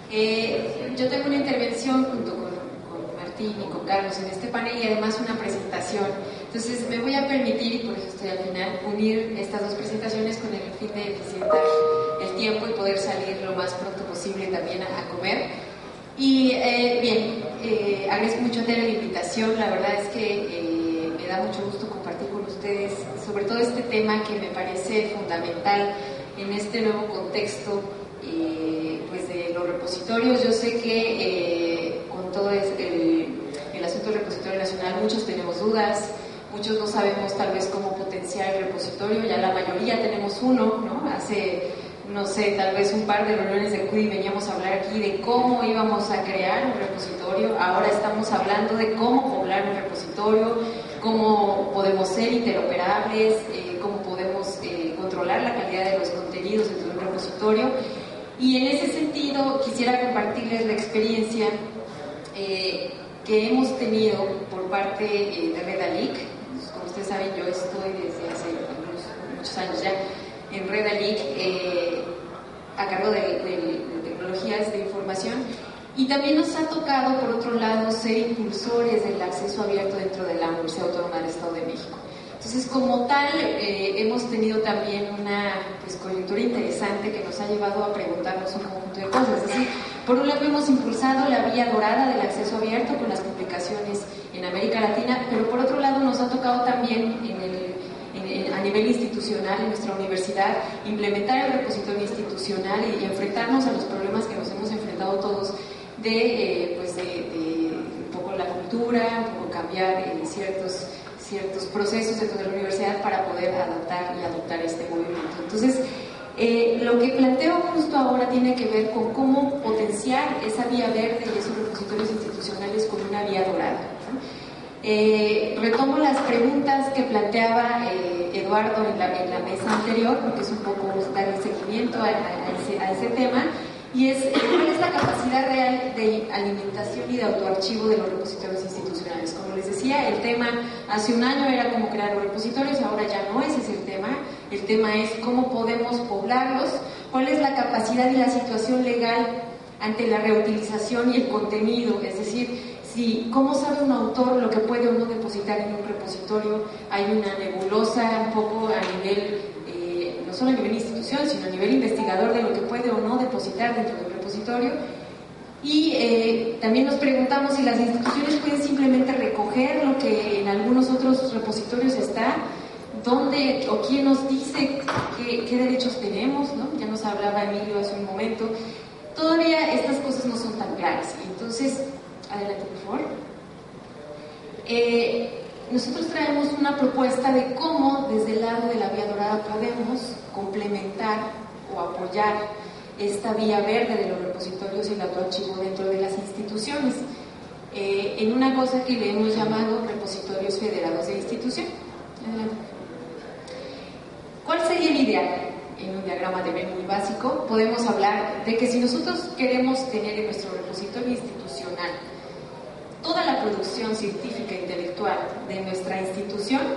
Eh, yo tengo una intervención junto con, con Martín y con Carlos en este panel y además una presentación. Entonces me voy a permitir, y por eso estoy al final, unir estas dos presentaciones con el fin de eficientar el tiempo y poder salir lo más pronto posible también a, a comer. Y eh, bien, eh, agradezco mucho a Tere la invitación, la verdad es que eh, me da mucho gusto compartir con ustedes sobre todo este tema que me parece fundamental en este nuevo contexto eh, pues de los repositorios. Yo sé que eh, con todo el, el asunto del repositorio nacional muchos tenemos dudas, muchos no sabemos tal vez cómo potenciar el repositorio, ya la mayoría tenemos uno, ¿no? Hace, no sé, tal vez un par de reuniones de C U D I veníamos a hablar aquí de cómo íbamos a crear un repositorio, ahora estamos hablando de cómo poblar un repositorio, cómo podemos ser interoperables, eh, cómo podemos eh, controlar la calidad de los contenidos dentro de un repositorio. Y en ese sentido quisiera compartirles la experiencia eh, que hemos tenido por parte eh, de Redalic. Como ustedes saben, yo estoy desde hace muchos, muchos años ya en Redalic eh, a cargo de, de, de tecnologías de información. Y también nos ha tocado, por otro lado, ser impulsores del acceso abierto dentro de la Universidad Autónoma del Estado de México. Entonces, como tal, eh, hemos tenido también una pues, coyuntura interesante que nos ha llevado a preguntarnos un conjunto de cosas. Es decir, por un lado hemos impulsado la vía dorada del acceso abierto con las publicaciones en América Latina, pero por otro lado nos ha tocado también en el a nivel institucional en nuestra universidad, implementar el repositorio institucional y enfrentarnos a los problemas que nos hemos enfrentado todos de, eh, pues de, de un poco la cultura, un poco cambiar eh, ciertos, ciertos procesos dentro de la universidad para poder adaptar y adoptar este movimiento. Entonces, eh, lo que planteo justo ahora tiene que ver con cómo potenciar esa vía verde y esos repositorios institucionales con una vía dorada, ¿no? Eh, retomo las preguntas que planteaba eh, Eduardo en la, en la mesa anterior, porque es un poco dar seguimiento a, a, ese, a ese tema, y es cuál es la capacidad real de alimentación y de autoarchivo de los repositorios institucionales. Como les decía, el tema hace un año era cómo crear los repositorios, ahora ya no ese es el tema. El tema es cómo podemos poblarlos, cuál es la capacidad y la situación legal ante la reutilización y el contenido, es decir, si, ¿cómo sabe un autor lo que puede o no depositar en un repositorio? Hay una nebulosa un poco a nivel, eh, no solo a nivel institución, sino a nivel investigador de lo que puede o no depositar dentro del repositorio. Y eh, también nos preguntamos si las instituciones pueden simplemente recoger lo que en algunos otros repositorios está, dónde o quién nos dice qué, qué derechos tenemos, ¿no? Ya nos hablaba Emilio hace un momento. Todavía estas cosas no son tan claras. Entonces, adelante, por favor. Eh, nosotros traemos una propuesta de cómo, desde el lado de la vía dorada, podemos complementar o apoyar esta vía verde de los repositorios y el autoarchivo dentro de las instituciones, eh, en una cosa que le hemos llamado repositorios federados de institución. Adelante. ¿Cuál sería el ideal? En un diagrama de Venn muy básico, podemos hablar de que si nosotros queremos tener en nuestro repositorio institucional toda la producción científica e intelectual de nuestra institución,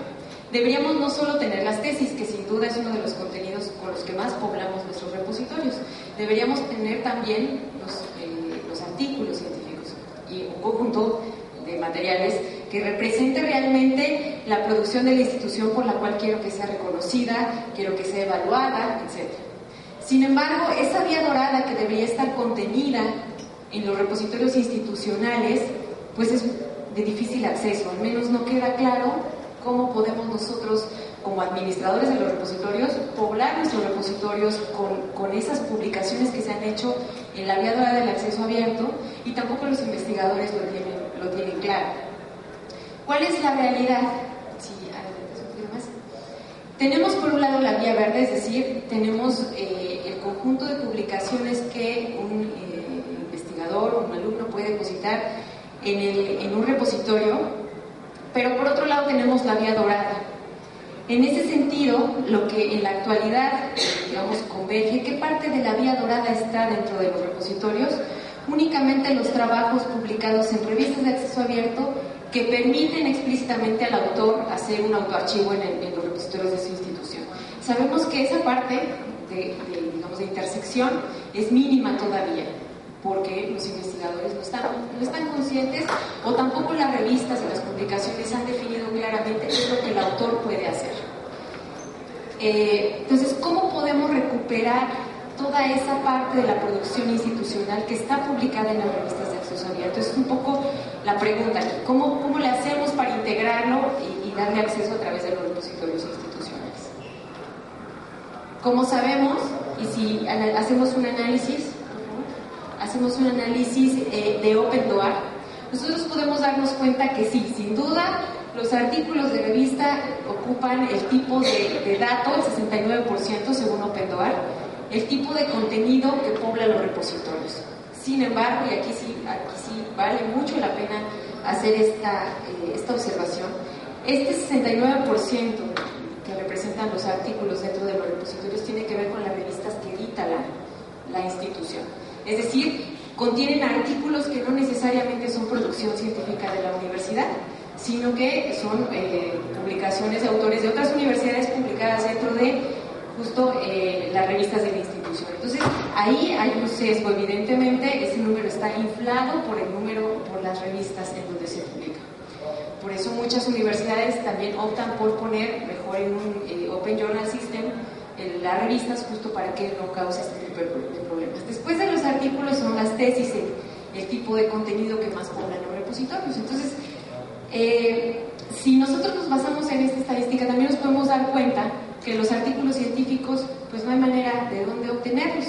deberíamos no solo tener las tesis, que sin duda es uno de los contenidos con los que más poblamos nuestros repositorios, deberíamos tener también los, eh, los artículos científicos y un conjunto de materiales que represente realmente la producción de la institución por la cual quiero que sea reconocida, quiero que sea evaluada, etcétera. Sin embargo, esa vía dorada que debería estar contenida en los repositorios institucionales, pues es de difícil acceso, al menos no queda claro cómo podemos nosotros, como administradores de los repositorios, poblar nuestros repositorios con, con esas publicaciones que se han hecho en la vía dorada del acceso abierto, y tampoco los investigadores lo tienen, lo tienen claro. ¿Cuál es la realidad? Sí, más. Tenemos por un lado la vía verde, es decir, tenemos eh, el conjunto de publicaciones que un eh, investigador o un alumno puede depositar en, el, en un repositorio, pero por otro lado tenemos la vía dorada. En ese sentido, lo que en la actualidad, digamos, converge, ¿qué parte de la vía dorada está dentro de los repositorios? Únicamente los trabajos publicados en revistas de acceso abierto que permiten explícitamente al autor hacer un autoarchivo en, el, en los repositorios de su institución. Sabemos que esa parte de, de, digamos, de intersección es mínima todavía, porque los investigadores no están, no están conscientes, o tampoco las revistas y las publicaciones han definido claramente qué es lo que el autor puede hacer. Eh, entonces, ¿cómo podemos recuperar toda esa parte de la producción institucional que está publicada en las revistas de acceso abierto? Es un poco la pregunta aquí. ¿Cómo, cómo le hacemos para integrarlo y, y darle acceso a través de los repositorios institucionales? Como sabemos, y si hacemos un análisis, hacemos un análisis eh, de OpenDoar, nosotros podemos darnos cuenta que sí, sin duda, los artículos de revista ocupan el tipo de, de dato, el sesenta y nueve por ciento según OpenDoar, el tipo de contenido que pobla los repositorios. Sin embargo, y aquí sí, aquí sí vale mucho la pena hacer esta, eh, esta observación, este sesenta y nueve por ciento que representan los artículos dentro de los repositorios tiene que ver con las revistas que edita la, la institución. Es decir, contienen artículos que no necesariamente son producción científica de la universidad, sino que son eh, publicaciones de autores de otras universidades publicadas dentro de justo eh, las revistas de la institución. Entonces, ahí hay un sesgo, evidentemente, ese número está inflado por el número, por las revistas en donde se publica. Por eso muchas universidades también optan por poner mejor en un eh, Open Journal System en las revistas, justo para que no cause este tipo de problemas. Después de los artículos son las tesis, el, el tipo de contenido que más poblan los repositorios. Entonces, eh, si nosotros nos basamos en esta estadística, también nos podemos dar cuenta que los artículos científicos, pues no hay manera de dónde obtenerlos.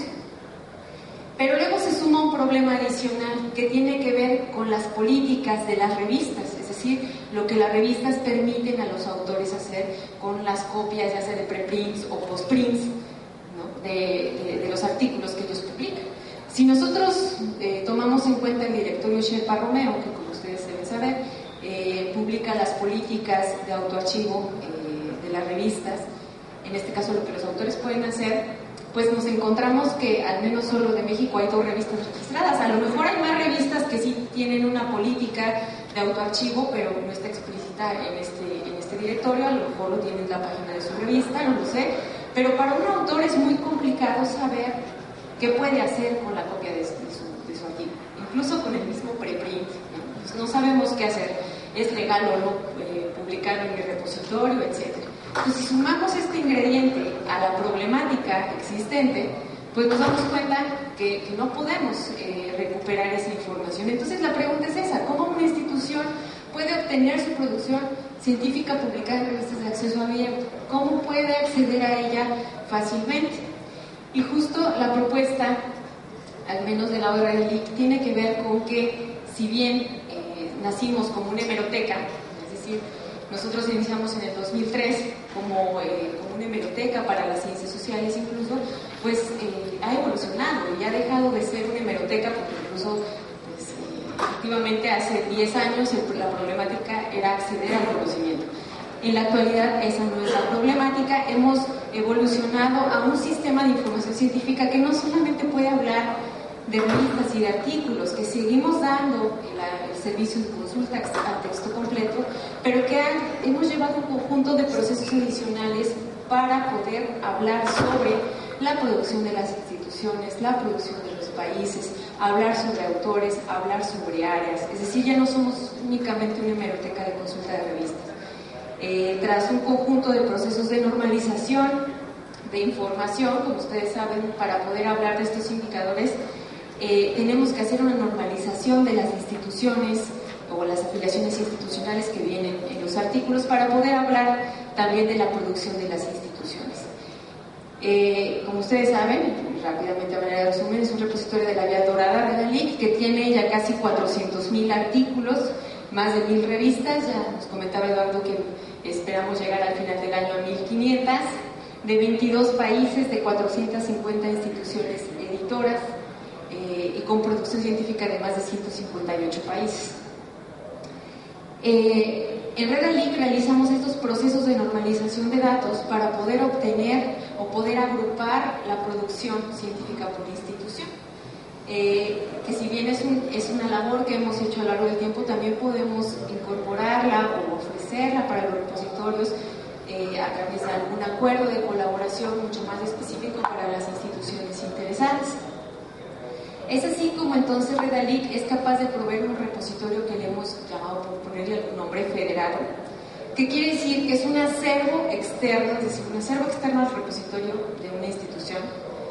Pero luego se suma un problema adicional que tiene que ver con las políticas de las revistas, es decir, lo que las revistas permiten a los autores hacer con las copias, ya sea de preprints o postprints, ¿no? de, de, de los artículos que ellos publican. Si nosotros eh, tomamos en cuenta el directorio Sherpa Romeo, que como ustedes deben saber, eh, publica las políticas de autoarchivo eh, de las revistas, en este caso lo que los autores pueden hacer, pues nos encontramos que al menos solo de México hay dos revistas registradas. A lo mejor hay más revistas que sí tienen una política de autoarchivo, pero no está explícita en este, en este directorio, a lo mejor lo tienen en la página de su revista, no lo sé, pero para un autor es muy complicado saber qué puede hacer con la copia de, de, su, de su artículo, incluso con el mismo preprint, ¿no? Pues no sabemos qué hacer, es legal o no eh, publicarlo en mi repositorio, etcétera. Entonces, si sumamos este ingrediente a la problemática existente, pues nos damos cuenta que, que no podemos eh, recuperar esa información. Entonces, la pregunta es esa: ¿cómo una institución puede obtener su producción científica publicada en revistas de acceso abierto? ¿Cómo puede acceder a ella fácilmente? Y justo la propuesta, al menos de la obra de L I C, tiene que ver con que, si bien eh, nacimos como una hemeroteca, es decir, nosotros iniciamos en el dos mil tres como, eh, como una hemeroteca para las ciencias sociales, incluso, pues eh, ha evolucionado y ha dejado de ser una hemeroteca, porque incluso pues, eh, efectivamente hace diez años el, la problemática era acceder al conocimiento. En la actualidad esa no es la problemática, hemos evolucionado a un sistema de información científica que no solamente puede hablar de revistas y de artículos que seguimos dando el, el servicio de consulta a texto completo, pero que han, hemos llevado un conjunto de procesos adicionales para poder hablar sobre la producción de las instituciones, la producción de los países, hablar sobre autores, hablar sobre áreas. Es decir, ya no somos únicamente una hemeroteca de consulta de revistas. Eh, tras un conjunto de procesos de normalización de información, como ustedes saben, para poder hablar de estos indicadores, eh, tenemos que hacer una normalización de las instituciones o las afiliaciones institucionales que vienen en los artículos para poder hablar también de la producción de las instituciones. Eh, como ustedes saben, rápidamente a manera de resumen, es un repositorio de la Vía Dorada Redalic que tiene ya casi cuatrocientos mil artículos, más de mil revistas. Ya nos comentaba Eduardo que esperamos llegar al final del año a mil quinientas, de veintidós países, de cuatrocientas cincuenta instituciones editoras eh, y con producción científica de más de ciento cincuenta y ocho países. Eh, en Redalic realizamos estos procesos de normalización de datos para poder obtener o poder agrupar la producción científica por institución. Eh, que si bien es, un, es una labor que hemos hecho a lo largo del tiempo, también podemos incorporarla o ofrecerla para los repositorios eh, a través de algún acuerdo de colaboración mucho más específico para las instituciones interesadas. Es así como entonces Redalic es capaz de proveer un repositorio que le hemos llamado, por ponerle algún nombre, federado, que quiere decir que es un acervo externo, es decir, un acervo externo al repositorio de una institución,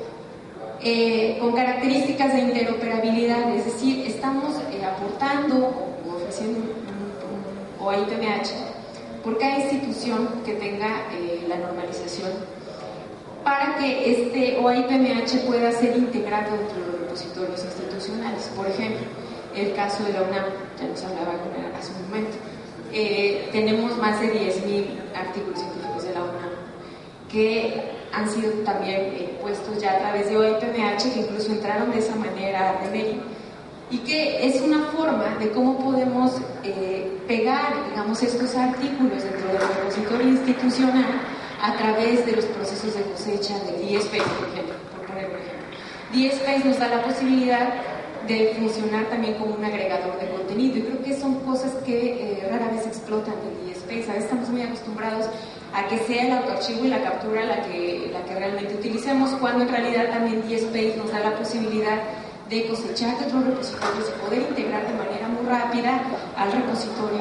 eh, con características de interoperabilidad, es decir, estamos eh, aportando o ofreciendo un, un, un O I P M H por cada institución que tenga eh, la normalización, para que este O I P M H pueda ser integrado dentro de los repositorios institucionales. Por ejemplo, el caso de la UNAM, ya nos hablaba con él hace un momento, eh, tenemos más de diez mil artículos científicos de la UNAM que han sido también eh, puestos ya a través de O I P M H, que incluso entraron de esa manera de Meri, y que es una forma de cómo podemos eh, pegar, digamos, estos artículos dentro del repositorio institucional a través de los procesos de cosecha de D S P, por ejemplo, por poner un ejemplo. D S P nos da la posibilidad de funcionar también como un agregador de contenido, y creo que son cosas que eh, rara vez explotan del D S P. ¿Sabes? Estamos muy acostumbrados a que sea el autoarchivo y la captura la que, la que realmente utilicemos, cuando en realidad también D S P nos da la posibilidad de cosechar de otros repositorios y poder integrar de manera muy rápida al repositorio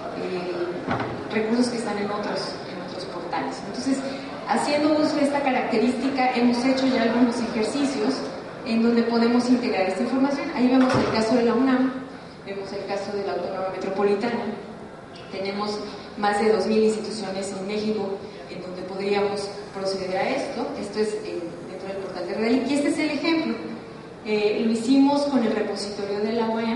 eh, recursos que están en otros, en otros portales. Entonces, haciendo uso de esta característica, hemos hecho ya algunos ejercicios en donde podemos integrar esta información. Ahí vemos el caso de la UNAM, vemos el caso de la Autónoma Metropolitana, tenemos más de dos mil instituciones en México en donde podríamos proceder a esto. Esto es eh, dentro del portal de Redalic, y este es el ejemplo. Eh, lo hicimos con el repositorio de la U A M,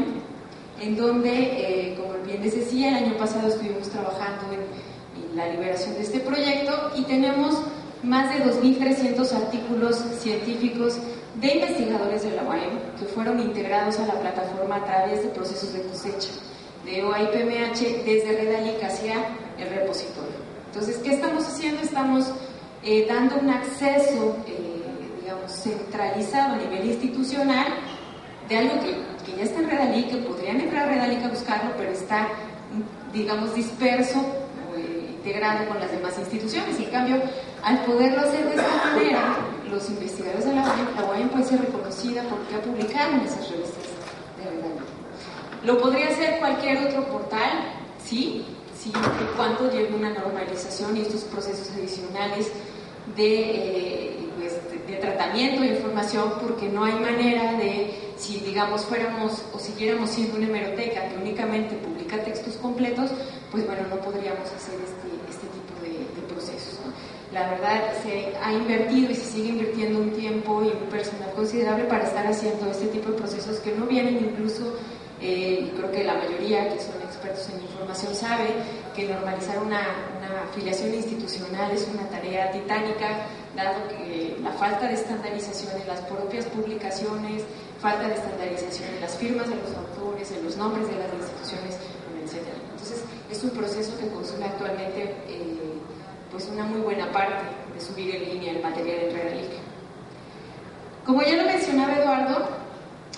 en donde, eh, como bien les decía, el año pasado estuvimos trabajando en, en la liberación de este proyecto, y tenemos más de dos mil trescientos artículos científicos de investigadores de la U A M que fueron integrados a la plataforma a través de procesos de cosecha de O I P M H desde Redalic hacia el repositorio. Entonces, ¿qué estamos haciendo? Estamos eh, dando un acceso eh, digamos, centralizado a nivel institucional de algo que, que ya está en Redalic, que podrían entrar a Redalic a buscarlo, pero está, digamos, disperso o eh, integrado con las demás instituciones. En cambio, al poderlo hacer de esta manera, los investigadores de la U A M, la U A M puede ser reconocida porque ha publicado en esas revistas de Redalic. ¿Lo podría hacer cualquier otro portal? Sí, siempre y cuando lleve una normalización y estos procesos adicionales de... Eh, De, de tratamiento de información, porque no hay manera de, si digamos fuéramos o siguiéramos siendo una hemeroteca que únicamente publica textos completos, pues bueno, no podríamos hacer este, este tipo de, de procesos, ¿no? La verdad, se ha invertido y se sigue invirtiendo un tiempo y un personal considerable para estar haciendo este tipo de procesos que no vienen incluso, eh, creo que la mayoría que son expertos en información sabe que normalizar una, una afiliación institucional es una tarea titánica, dado que la falta de estandarización en las propias publicaciones, falta de estandarización en las firmas de los autores, en los nombres de las instituciones, etcétera. Entonces, es un proceso que consume actualmente eh, pues una muy buena parte de subir en línea el material en Redalic. Como ya lo mencionaba Eduardo,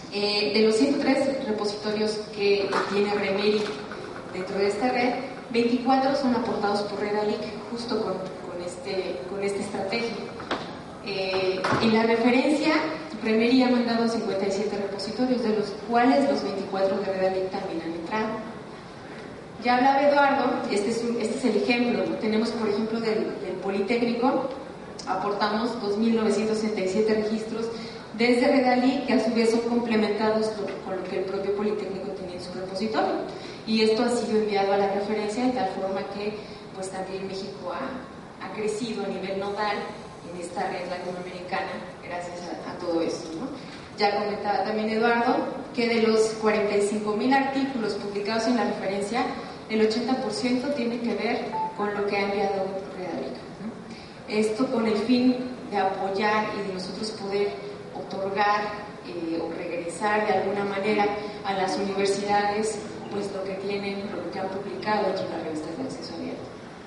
Eh, de los ciento tres repositorios que tiene Remeri dentro de esta red, veinticuatro son aportados por Redalic justo con, con, este, con esta estrategia. Eh, en la referencia, Remeri ha mandado cincuenta y siete repositorios, de los cuales los veinticuatro de Redalic también han entrado. Ya hablaba Eduardo, este es, un, este es el ejemplo, ¿no? Tenemos por ejemplo del, del Politécnico, aportamos dos mil novecientos sesenta y siete registros desde Redalic, que a su vez son complementados con lo que el propio Politécnico tenía en su repositorio. Y esto ha sido enviado a la referencia de tal forma que pues también México ha, ha crecido a nivel nodal en esta red latinoamericana gracias a, a todo esto, ¿no? Ya comentaba también Eduardo que de los cuarenta y cinco mil artículos publicados en la referencia, el ochenta por ciento tiene que ver con lo que ha enviado Redalic, ¿no? Esto con el fin de apoyar y de nosotros poder otorgar eh, o regresar de alguna manera a las universidades pues lo que tienen, lo que han publicado entre las revistas de acceso abierto.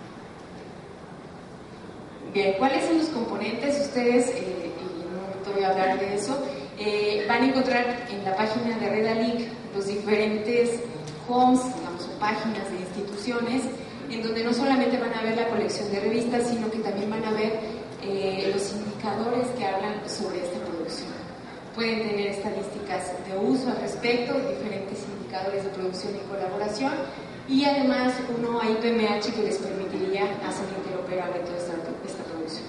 Bien, ¿cuáles son los componentes? Ustedes, eh, y en un momento voy a hablar de eso, eh, van a encontrar en la página de Redalic los diferentes homes, digamos, o páginas de instituciones, en donde no solamente van a ver la colección de revistas, sino que también van a ver eh, los indicadores que hablan sobre esta producción. Pueden tener estadísticas de uso al respecto, diferentes indicadores de producción y colaboración, y además uno a I P M H que les permitiría hacer interoperable toda esta, esta producción.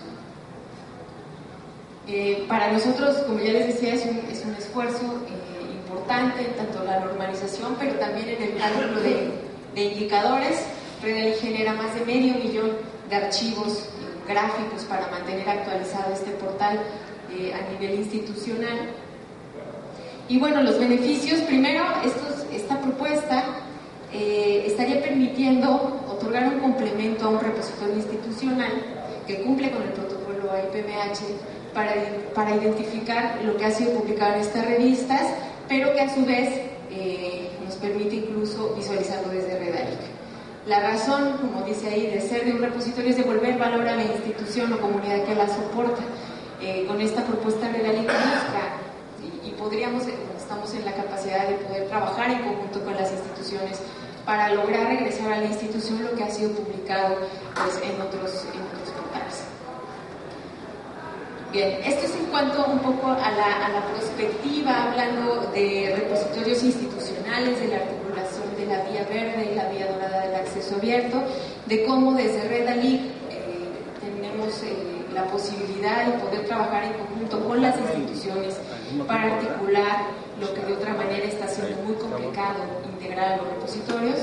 Eh, para nosotros, como ya les decía, es un, es un esfuerzo eh, importante, tanto la normalización, pero también en el cálculo de, de indicadores. Redalic genera más de medio millón de archivos eh, gráficos para mantener actualizado este portal Eh, a nivel institucional. Y bueno, los beneficios, primero, estos, esta propuesta eh, estaría permitiendo otorgar un complemento a un repositorio institucional que cumple con el protocolo A I P M H para, para identificar lo que ha sido publicado en estas revistas, pero que a su vez eh, nos permite incluso visualizarlo desde Redalic. La razón, como dice ahí, de ser de un repositorio es devolver valor a la institución o comunidad que la soporta. Eh, con esta propuesta Redalic busca y, y podríamos, estamos en la capacidad de poder trabajar en conjunto con las instituciones para lograr regresar a la institución lo que ha sido publicado pues, en, otros, en otros portales. Bien, esto es en cuanto un poco a la, a la perspectiva, hablando de repositorios institucionales, de la articulación de la vía verde y la vía dorada del acceso abierto, de cómo desde Redalic eh, tenemos eh, la posibilidad de poder trabajar en conjunto con las instituciones para articular lo que de otra manera está siendo muy complicado integrar a los repositorios.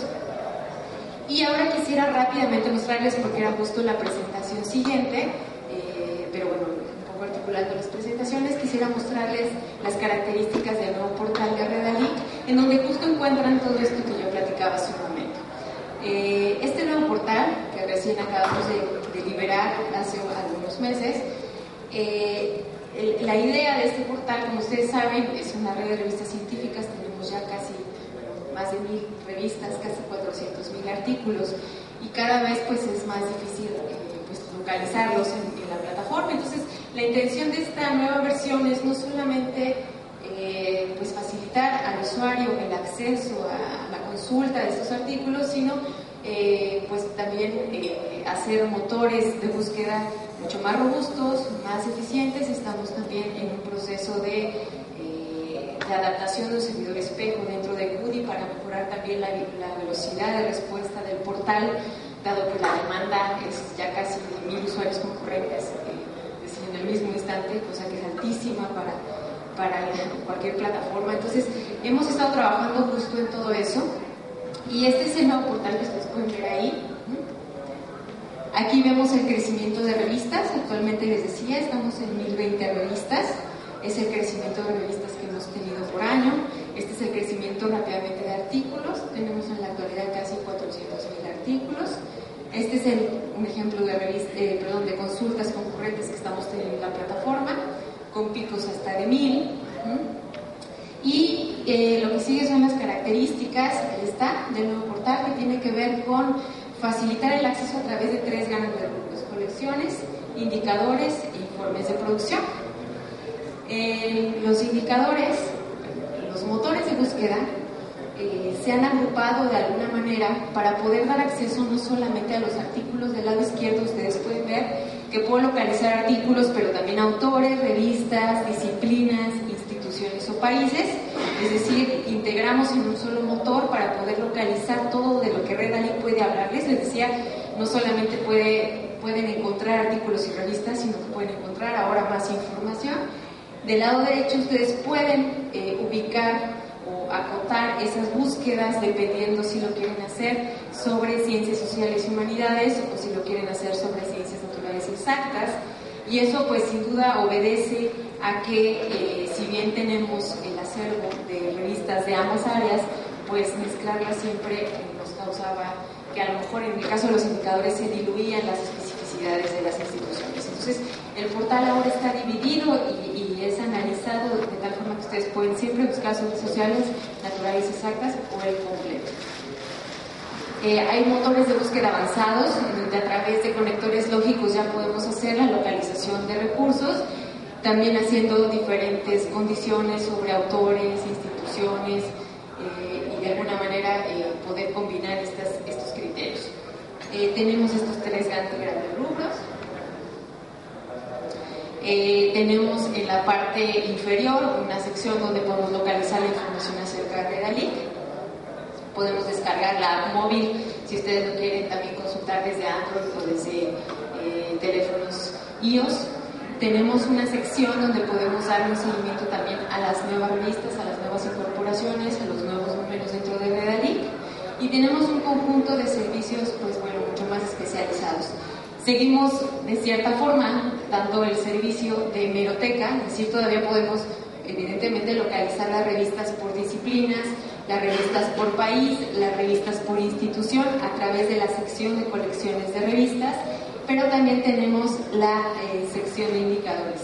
Y ahora quisiera rápidamente mostrarles, porque era justo la presentación siguiente, eh, pero bueno, un poco articulando las presentaciones, quisiera mostrarles las características del nuevo portal de Redalic, en donde justo encuentran todo esto que yo platicaba hace un momento. Eh, este nuevo portal, que recién acabamos de, de liberar hace algunos meses, eh, el, la idea de este portal, como ustedes saben, es una red de revistas científicas. Tenemos ya casi más de mil revistas, casi cuatrocientos mil artículos, y cada vez pues es más difícil eh, pues, localizarlos en, en la plataforma. Entonces, la intención de esta nueva versión es no solamente eh, pues facilitar al usuario el acceso a la consulta de estos artículos, sino eh, pues también eh, hacer motores de búsqueda mucho más robustos, más eficientes. Estamos también en un proceso de, eh, de adaptación de un servidor espejo dentro de C U D I para mejorar también la, la velocidad de respuesta del portal, dado que la demanda es ya casi de mil usuarios concurrentes eh, en el mismo instante, cosa que es altísima para para cualquier plataforma. Entonces, hemos estado trabajando justo en todo eso, y este es el nuevo portal que ustedes pueden ver ahí. Aquí vemos el crecimiento de revistas. Actualmente, les decía, estamos en mil veinte revistas. Es el crecimiento de revistas que hemos tenido por año. Este es el crecimiento rápidamente de artículos. Tenemos en la actualidad casi cuatrocientos mil artículos. Este es el, un ejemplo de, revista, eh, perdón, de consultas concurrentes que estamos teniendo en la plataforma, con picos hasta de mil. Y eh, lo que sigue son las características, ahí está, del nuevo portal, que tiene que ver con facilitar el acceso a través de tres grandes grupos: colecciones, indicadores e informes de producción. Eh, los indicadores motores de búsqueda eh, se han agrupado de alguna manera para poder dar acceso no solamente a los artículos del lado izquierdo. Ustedes pueden ver que puedo localizar artículos, pero también autores, revistas, disciplinas, instituciones o países. Es decir, integramos en un solo motor para poder localizar todo de lo que Redalyc puede hablarles. Les decía, no solamente puede, pueden encontrar artículos y revistas, sino que pueden encontrar ahora más información. Del lado derecho ustedes pueden eh, ubicar o acotar esas búsquedas dependiendo si lo quieren hacer sobre ciencias sociales y humanidades o si lo quieren hacer sobre ciencias naturales exactas. Y eso pues sin duda obedece a que eh, si bien tenemos el acervo de revistas de ambas áreas, pues mezclarlas siempre eh, nos causaba que a lo mejor en el caso de los indicadores se diluían las especificidades de las instituciones. Entonces el portal ahora está dividido y, y es analizado de tal forma que ustedes pueden siempre buscar sobre sociales, naturales exactas o el completo. Eh, hay motores de búsqueda avanzados en donde a través de conectores lógicos ya podemos hacer la localización de recursos, también haciendo diferentes condiciones sobre autores, instituciones eh, y de alguna manera eh, poder combinar estas, estos criterios. Eh, tenemos estos tres grandes, grandes rubros. Eh, tenemos en la parte inferior una sección donde podemos localizar la información acerca de Redalyc. Podemos descargar la app móvil si ustedes lo quieren también consultar desde Android o desde eh, teléfonos iOS. Tenemos una sección donde podemos dar un seguimiento también a las nuevas revistas, a las nuevas incorporaciones, a los nuevos números dentro de Redalyc. Y tenemos un conjunto de servicios, pues bueno, mucho más especializados. Seguimos, de cierta forma, dando el servicio de hemeroteca, es decir, todavía podemos, evidentemente, localizar las revistas por disciplinas, las revistas por país, las revistas por institución, a través de la sección de colecciones de revistas, pero también tenemos la eh, sección de indicadores.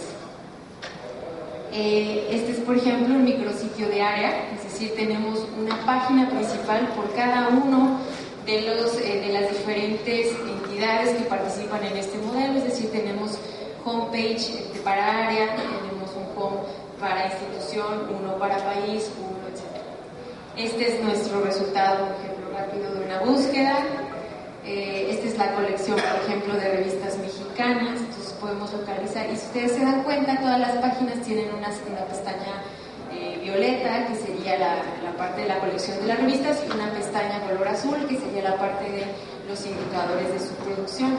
Eh, este es, por ejemplo, un micrositio de área, es decir, tenemos una página principal por cada uno de, los, eh, de las diferentes entidades que participan en este modelo, es decir, tenemos homepage este, para área, tenemos un home para institución, uno para país, uno, etcétera. Este es nuestro resultado, por ejemplo, rápido de una búsqueda. Eh, esta es la colección, por ejemplo, de revistas mexicanas, entonces podemos localizar. Y si ustedes se dan cuenta, todas las páginas tienen una, una pestaña eh, violeta, que sería la, la parte de la colección de las revistas, y una pestaña color azul, que sería la parte de los indicadores de su producción.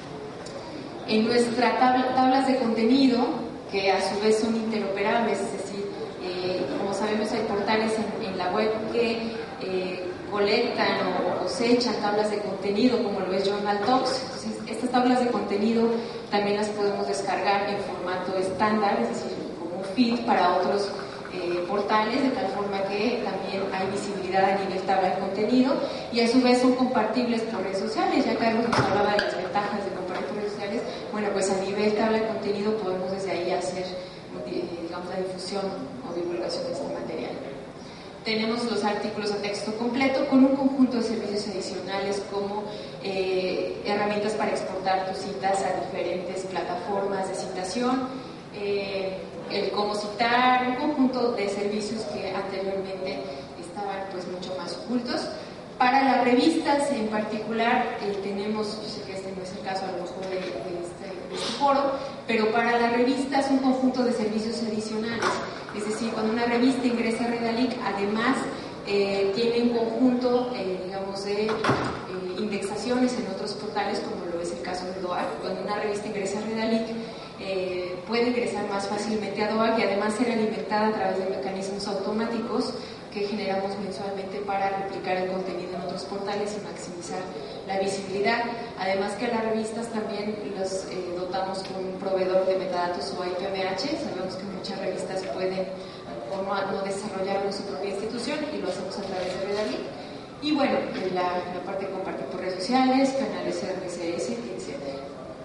En nuestras tabla, tablas de contenido, que a su vez son interoperables, es decir, eh, como sabemos hay portales en, en la web que eh, colectan o cosechan tablas de contenido, como lo es Journal Talks. Entonces, estas tablas de contenido también las podemos descargar en formato estándar, es decir, como un feed para otros eh, portales, de tal forma que también hay visibilidad a nivel tabla de contenido, y a su vez son compartibles por redes sociales. Ya Carlos nos hablaba de las ventajas de compartir por redes sociales. Bueno, pues a nivel tabla de contenido podemos desde ahí hacer, digamos, la difusión o divulgación de este material. Tenemos los artículos a texto completo con un conjunto de servicios adicionales como eh, herramientas para exportar tus citas a diferentes plataformas de citación, eh, el cómo citar, un conjunto de servicios que anteriormente estaban pues mucho más ocultos. Para las revistas en particular eh, tenemos, yo sé que este no es el caso a lo mejor de, de, este, de este foro, pero para las revistas un conjunto de servicios adicionales. Es decir, cuando una revista ingresa a Redalyc, además eh, tiene un conjunto, eh, digamos, de eh, indexaciones en otros portales, como lo es el caso de D O A C. Cuando una revista ingresa a Redalyc, eh, puede ingresar más fácilmente a D O A C y además ser alimentada a través de mecanismos automáticos que generamos mensualmente para replicar el contenido en otros portales y maximizar la visibilidad. Además que las revistas también los eh, dotamos con un proveedor de metadatos o I P M H. Sabemos que muchas revistas pueden o no, no desarrollarlo en su propia institución y lo hacemos a través de Redalyc. Y bueno, en la, en la parte de compartir por redes sociales, canales R S S, etcétera.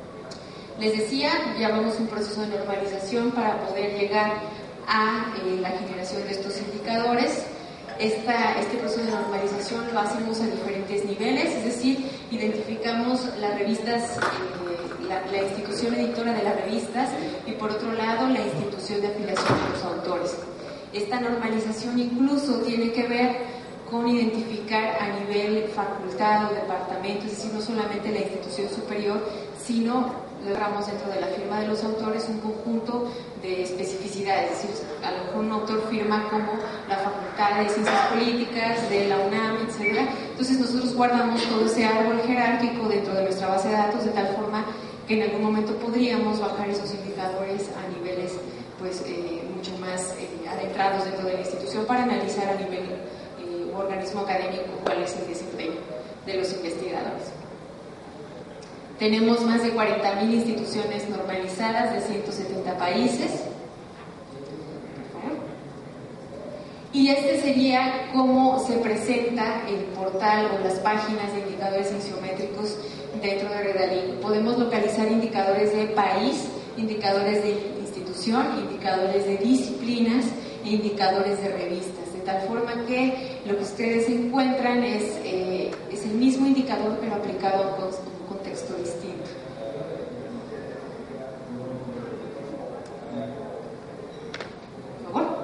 Les decía, llevamos un proceso de normalización para poder llegar a eh, la generación de estos indicadores. Esta, este proceso de normalización lo hacemos a diferentes niveles, es decir, identificamos las revistas, eh, la, la institución editora de las revistas y por otro lado la institución de afiliación de los autores. Esta normalización incluso tiene que ver con identificar a nivel facultad o departamento, es decir, no solamente la institución superior, sino logramos dentro de la firma de los autores un conjunto de especificidades, es decir, a lo mejor un autor firma como la Facultad de Ciencias Políticas de la UNAM, etcétera. Entonces nosotros guardamos todo ese árbol jerárquico dentro de nuestra base de datos de tal forma que en algún momento podríamos bajar esos indicadores a niveles pues eh, mucho más eh, adentrados dentro de la institución para analizar a nivel eh, organismo académico cuál es el desempeño de los investigadores. Tenemos más de cuarenta mil instituciones normalizadas de ciento setenta países. Y este sería cómo se presenta el portal o las páginas de indicadores cienciométricos dentro de Redalink. Podemos localizar indicadores de país, indicadores de institución, indicadores de disciplinas e indicadores de revistas, de tal forma que lo que ustedes encuentran es, eh, es el mismo indicador pero aplicado a un contexto distinto. ¿Por favor?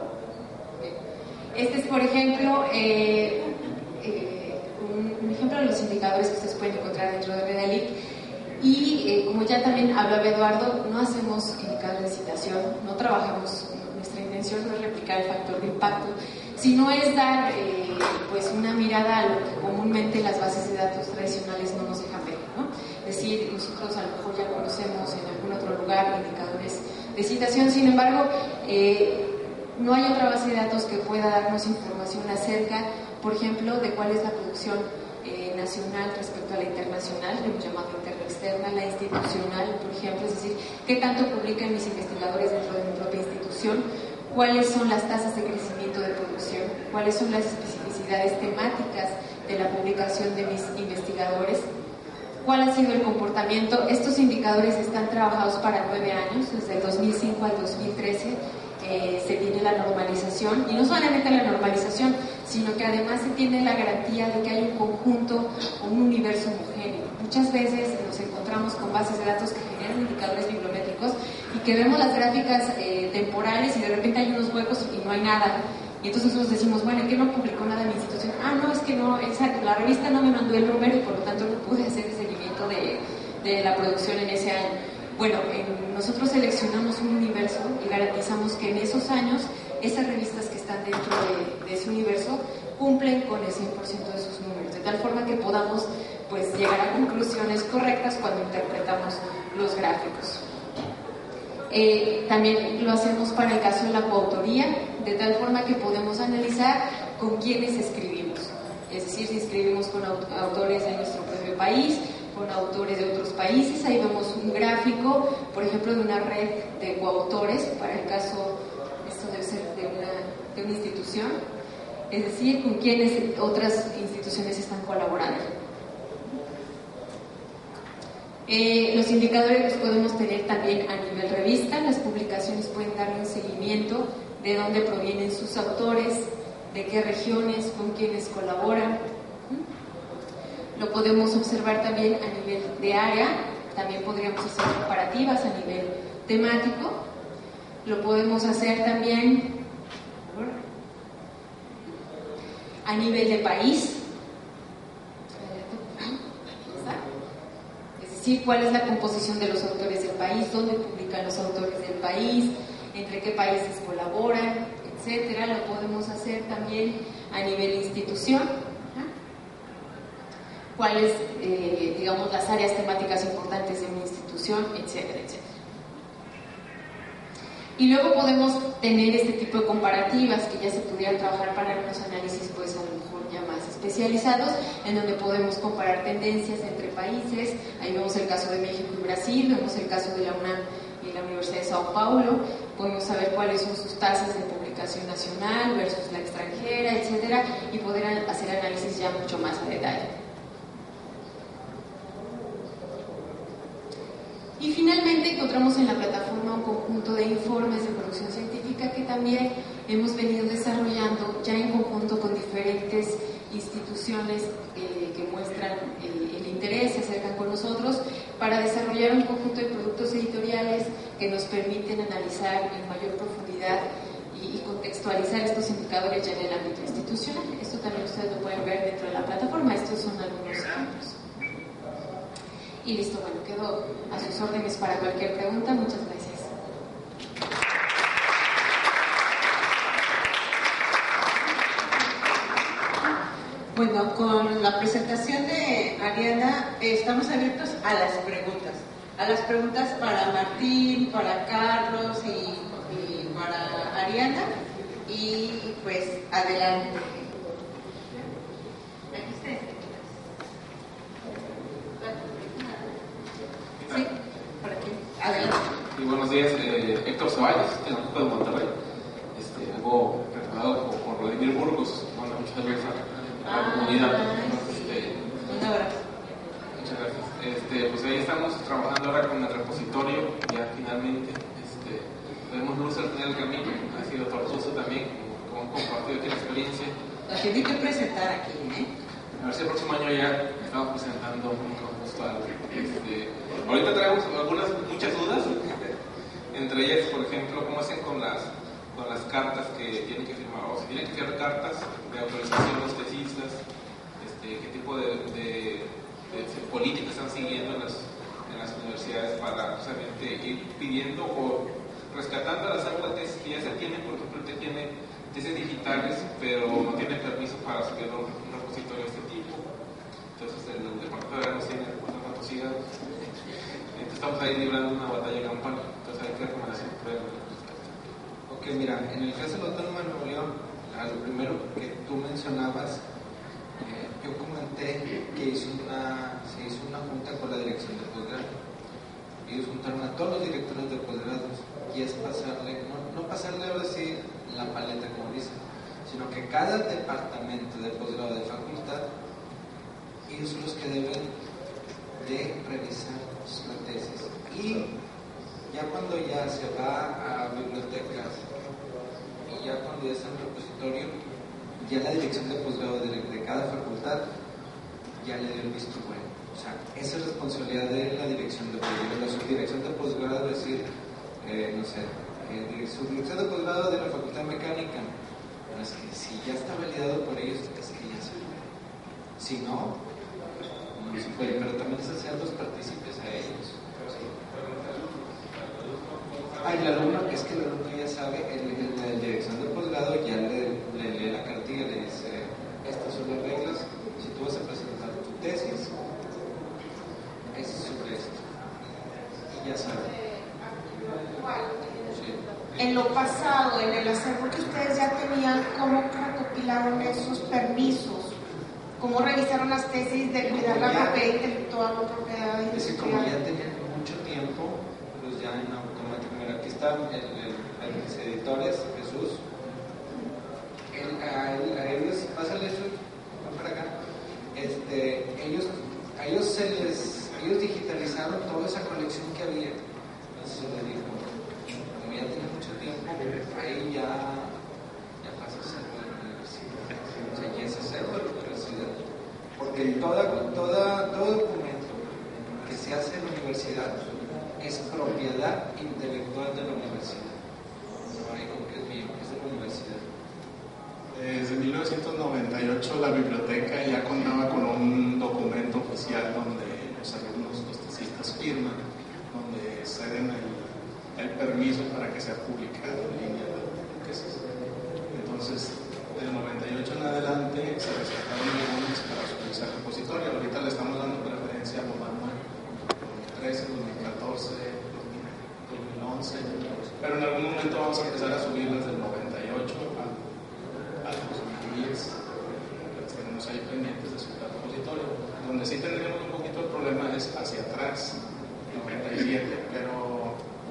Este es, por ejemplo, eh, eh, un, un ejemplo de los indicadores que ustedes pueden encontrar dentro de Redalink. Y eh, como ya también hablaba Eduardo, no hacemos indicadores de citación, no trabajamos, nuestra intención no es replicar el factor de impacto, sino es dar eh, pues una mirada a lo que comúnmente las bases de datos tradicionales no nos dejan ver, ¿no? Es decir, nosotros a lo mejor ya conocemos en algún otro lugar indicadores de citación, sin embargo, eh, no hay otra base de datos que pueda darnos información acerca, por ejemplo, de cuál es la producción eh, nacional respecto a la internacional, lo hemos llamado interna-externa, la institucional, por ejemplo, es decir, qué tanto publican mis investigadores dentro de mi propia institución, cuáles son las tasas de crecimiento de producción, cuáles son las especificidades temáticas de la publicación de mis investigadores, cuál ha sido el comportamiento. Estos indicadores están trabajados para nueve años, desde el dos mil cinco al dos mil trece. Eh, se tiene la normalización, y no solamente la normalización, sino que además se tiene la garantía de que hay un conjunto o un universo homogéneo. Muchas veces nos encontramos con bases de datos que generan indicadores bibliométricos y que vemos las gráficas eh, temporales y de repente hay unos huecos y no hay nada. Y entonces nosotros decimos, bueno, ¿en qué no publicó nada mi institución? Ah, no, es que no, esa, la revista no me mandó el número y por lo tanto no pude hacer el seguimiento de, de la producción en ese año. Bueno, en, nosotros seleccionamos un universo y garantizamos que en esos años esas revistas que están dentro de, de ese universo cumplen con el cien por ciento de sus números, de tal forma que podamos pues, llegar a conclusiones correctas cuando interpretamos los gráficos. Eh, también lo hacemos para el caso de la coautoría, de tal forma que podemos analizar con quiénes escribimos, es decir, si escribimos con autores de nuestro propio país, con autores de otros países. Ahí vemos un gráfico, por ejemplo, de una red de coautores, para el caso, esto debe ser de una, de una institución, es decir, con quienes otras instituciones están colaborando. Eh, los indicadores los podemos tener también a nivel revista, las publicaciones pueden darle un seguimiento de dónde provienen sus autores, de qué regiones, con quienes colaboran. Lo podemos observar también a nivel de área, también podríamos hacer comparativas a nivel temático, lo podemos hacer también a nivel de país, es decir, cuál es la composición de los autores del país, dónde publican los autores del país, entre qué países colaboran, etcétera. Lo podemos hacer también a nivel institución, cuáles, eh, digamos, las áreas temáticas importantes de una institución, etcétera, etcétera. Y luego podemos tener este tipo de comparativas que ya se pudieran trabajar para unos análisis, pues a lo mejor ya más especializados, en donde podemos comparar tendencias entre países. Ahí vemos el caso de México y Brasil, vemos el caso de la UNAM y la Universidad de Sao Paulo, podemos saber cuáles son sus tasas de publicación nacional versus la extranjera, etcétera, y poder hacer análisis ya mucho más a detalle. Y finalmente encontramos en la plataforma un conjunto de informes de producción científica que también hemos venido desarrollando ya en conjunto con diferentes instituciones eh, que muestran el, el interés, se acercan con nosotros para desarrollar un conjunto de productos editoriales que nos permiten analizar en mayor profundidad y, y contextualizar estos indicadores ya en el ámbito institucional. Esto también ustedes lo pueden ver dentro de la plataforma. Estos son algunos ejemplos. Y listo, bueno, quedo a sus órdenes para cualquier pregunta. Muchas gracias. Bueno, con la presentación de Ariana eh, estamos abiertos a las preguntas. A las preguntas para Martín, para Carlos y, y para Ariana. Y pues adelante. Aquí está. Sí, por aquí. Adelante. Y buenos días, eh, Héctor Ceballos, técnico de Monterrey. Este, algo preparado por, por Vladimir Burgos. Bueno, muchas gracias a, a la ah, comunidad. Sí. Este, Un abrazo. Muchas gracias. Este, pues ahí estamos trabajando ahora con el repositorio, ya finalmente. Este, vemos luz al final del camino. Ha sido tortuoso también, como han compartido aquí la experiencia. La tiene que presentar aquí, ¿eh? A ver si el próximo año ya estamos presentando un justo algo. Este, ahorita traemos algunas, muchas dudas, entre ellas, por ejemplo, cómo hacen con las, con las cartas que tienen que firmar, o si tienen que firmar cartas de autorización a los tesistas, este, qué tipo de, de, de, de políticas están siguiendo en las, en las universidades para justamente ir pidiendo o rescatando las aulas de tesis que ya se tienen. Por ejemplo, usted tiene tesis digitales, pero no tiene permiso para subir un repositorio de este tipo. Entonces, el departamento de Verano tiene tantos hígados. Entonces, estamos ahí librando una batalla campal. Entonces, hay que recomendación prueba. Ok, mira, en el caso de la Autónoma de Nuevo León, lo primero que tú mencionabas, eh, yo comenté que hizo una, se hizo una junta con la dirección de posgrado. Ellos juntaron a todos los directores de posgrados y es pasarle, no, no pasarle ahora sí la paleta como dicen, sino que cada departamento de posgrado de facultad, ellos son los que deben de revisar la tesis. Y ya cuando ya se va a bibliotecas y ya cuando ya está en el repositorio, ya la dirección de posgrado de, de cada facultad ya le dio el visto bueno. O sea, esa es responsabilidad de la dirección de posgrado. La subdirección de posgrado, es decir, eh, no sé, eh, subdirección de posgrado de la Facultad de Mecánica. Pero es que si ya está validado por ellos, es que ya se puede. Si no, no se puede. Pero también es hacer los partícipes a ellos. Ah, y el alumno, es que el alumno ya sabe, el, el, la dirección de posgrado ya le, le lee la cartilla, le dice, estas son las reglas, si tú vas a presentar tu tesis, es sobre esto. Y ya sabe. Sí. En lo pasado, en el acervo que ustedes ya tenían, ¿cómo recopilaron esos permisos? ¿Cómo revisaron las tesis de cuidar la propiedad intelectual o propiedad industrial? Es que como ya tenían mucho tiempo, pues ya en automático, mira, aquí está el, el, el, mis editores, Jesús, él, a, él, a ellos, pásale eso, ven para acá, este, ellos, a ellos se les, ellos digitalizaron toda esa colección que había, entonces se les dijo, como ya tiene mucho tiempo, ahí ya, ya pasa a ser de la universidad, o sea, ya es acervo de la universidad, porque toda, toda, todo documento que se hace en la universidad es propiedad intelectual de la universidad. No hay como que es mío, es de la universidad. Desde mil novecientos noventa y ocho la biblioteca ya contaba con un documento oficial donde los alumnos, los tesistas firman, donde ceden el, el permiso para que sea publicado en línea la tesis. Entonces, del noventa y ocho en adelante se rescataron algunos para subirse al repositorio. Ahorita le estamos dando preferencia a lo manual, dos mil trece, dos mil catorce, dos mil once, pero en algún momento vamos a empezar a subirlas del noventa y ocho al, al dos mil diez. Las tenemos ahí pendientes de subir al repositorio. Donde sí tendríamos un poquito el problema es hacia atrás, noventa y siete, pero